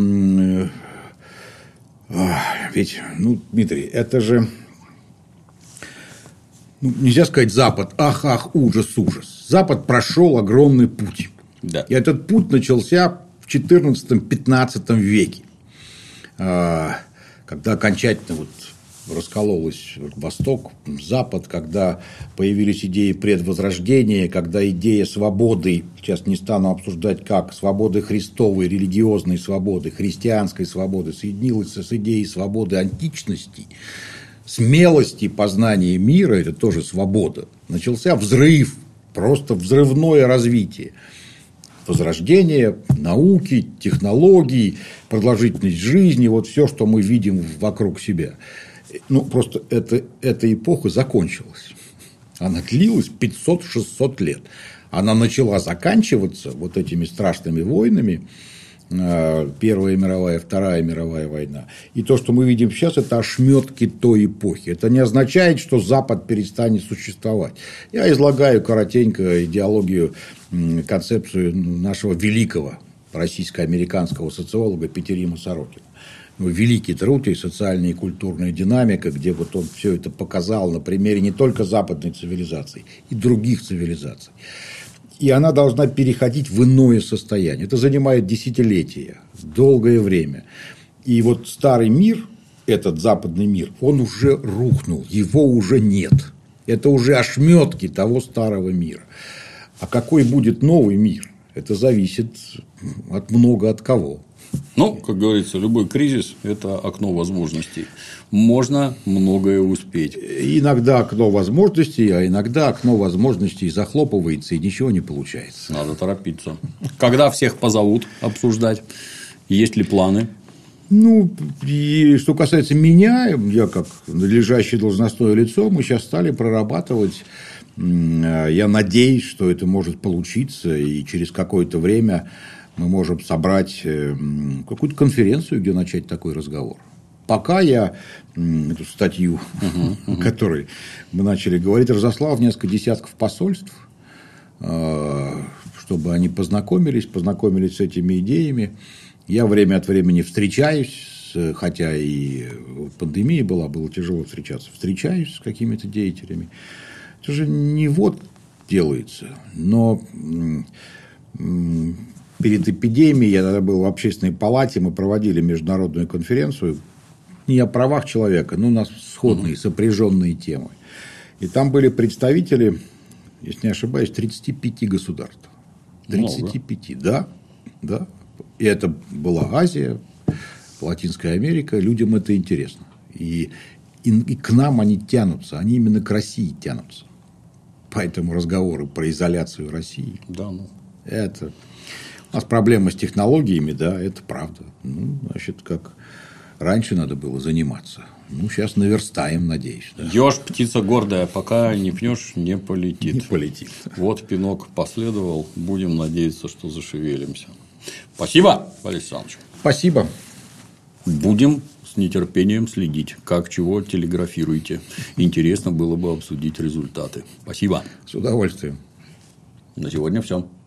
ведь, Дмитрий, это же нельзя сказать Запад, ах, ужас. Запад прошел огромный путь. Да. И этот путь начался в XIV-XV веке, когда окончательно раскололась Восток, Запад, когда появились идеи предвозрождения, когда идея свободы, сейчас не стану обсуждать как, свободы Христовой, религиозной свободы, христианской свободы, соединилась с идеей свободы античности, смелости познания мира, это тоже свобода. Начался взрыв, просто взрывное развитие. Возрождение науки, технологий, продолжительность жизни, вот все, что мы видим вокруг себя. Просто эта эпоха закончилась. Она длилась 500-600 лет. Она начала заканчиваться вот этими страшными войнами. Первая мировая, Вторая мировая война. И то, что мы видим сейчас, это ошметки той эпохи. Это не означает, что Запад перестанет существовать. Я излагаю коротенько идеологию, концепцию нашего великого российско-американского социолога Петерима Сорокина. Великий труд и социальная и культурная динамика, где вот он все это показал на примере не только западной цивилизации, и других цивилизаций. И она должна переходить в иное состояние. Это занимает десятилетия, долгое время. И вот старый мир, этот западный мир, он уже рухнул, его уже нет. Это уже ошметки того старого мира. А какой будет новый мир? Это зависит от кого. Как говорится, любой кризис – это окно возможностей. Можно многое успеть. Иногда окно возможностей, а иногда окно возможностей захлопывается, и ничего не получается. Надо торопиться. Когда всех позовут обсуждать? Есть ли планы? И что касается меня, я как надлежащее должностное лицо, мы сейчас стали прорабатывать. Я надеюсь, что это может получиться, и через какое-то время мы можем собрать какую-то конференцию, где начать такой разговор. Пока я эту статью, о которой мы начали говорить, разослал в несколько десятков посольств, чтобы они познакомились с этими идеями. Я время от времени встречаюсь, хотя и пандемия было тяжело встречаюсь с какими-то деятелями. Это же не делается, но перед эпидемией я тогда был в общественной палате, мы проводили международную конференцию не о правах человека, но у нас сходные, сопряженные темы. И там были представители, если не ошибаюсь, 35 государств. 35, да. И это была Азия, Латинская Америка, людям это интересно. И к нам они тянутся, они именно к России тянутся. Поэтому разговоры про изоляцию России, Да, ну. это... У нас проблема с технологиями, да, это правда. Ну, значит, как раньше надо было заниматься. Ну, сейчас наверстаем, надеюсь. Да. Еж птица гордая, пока не пнешь, не полетит. Не полетит. Вот пинок последовал. Будем надеяться, что зашевелимся. Спасибо, Борис Александрович. Спасибо. Будем с нетерпением следить, как чего телеграфируете. Интересно было бы обсудить результаты. Спасибо. С удовольствием. На сегодня все.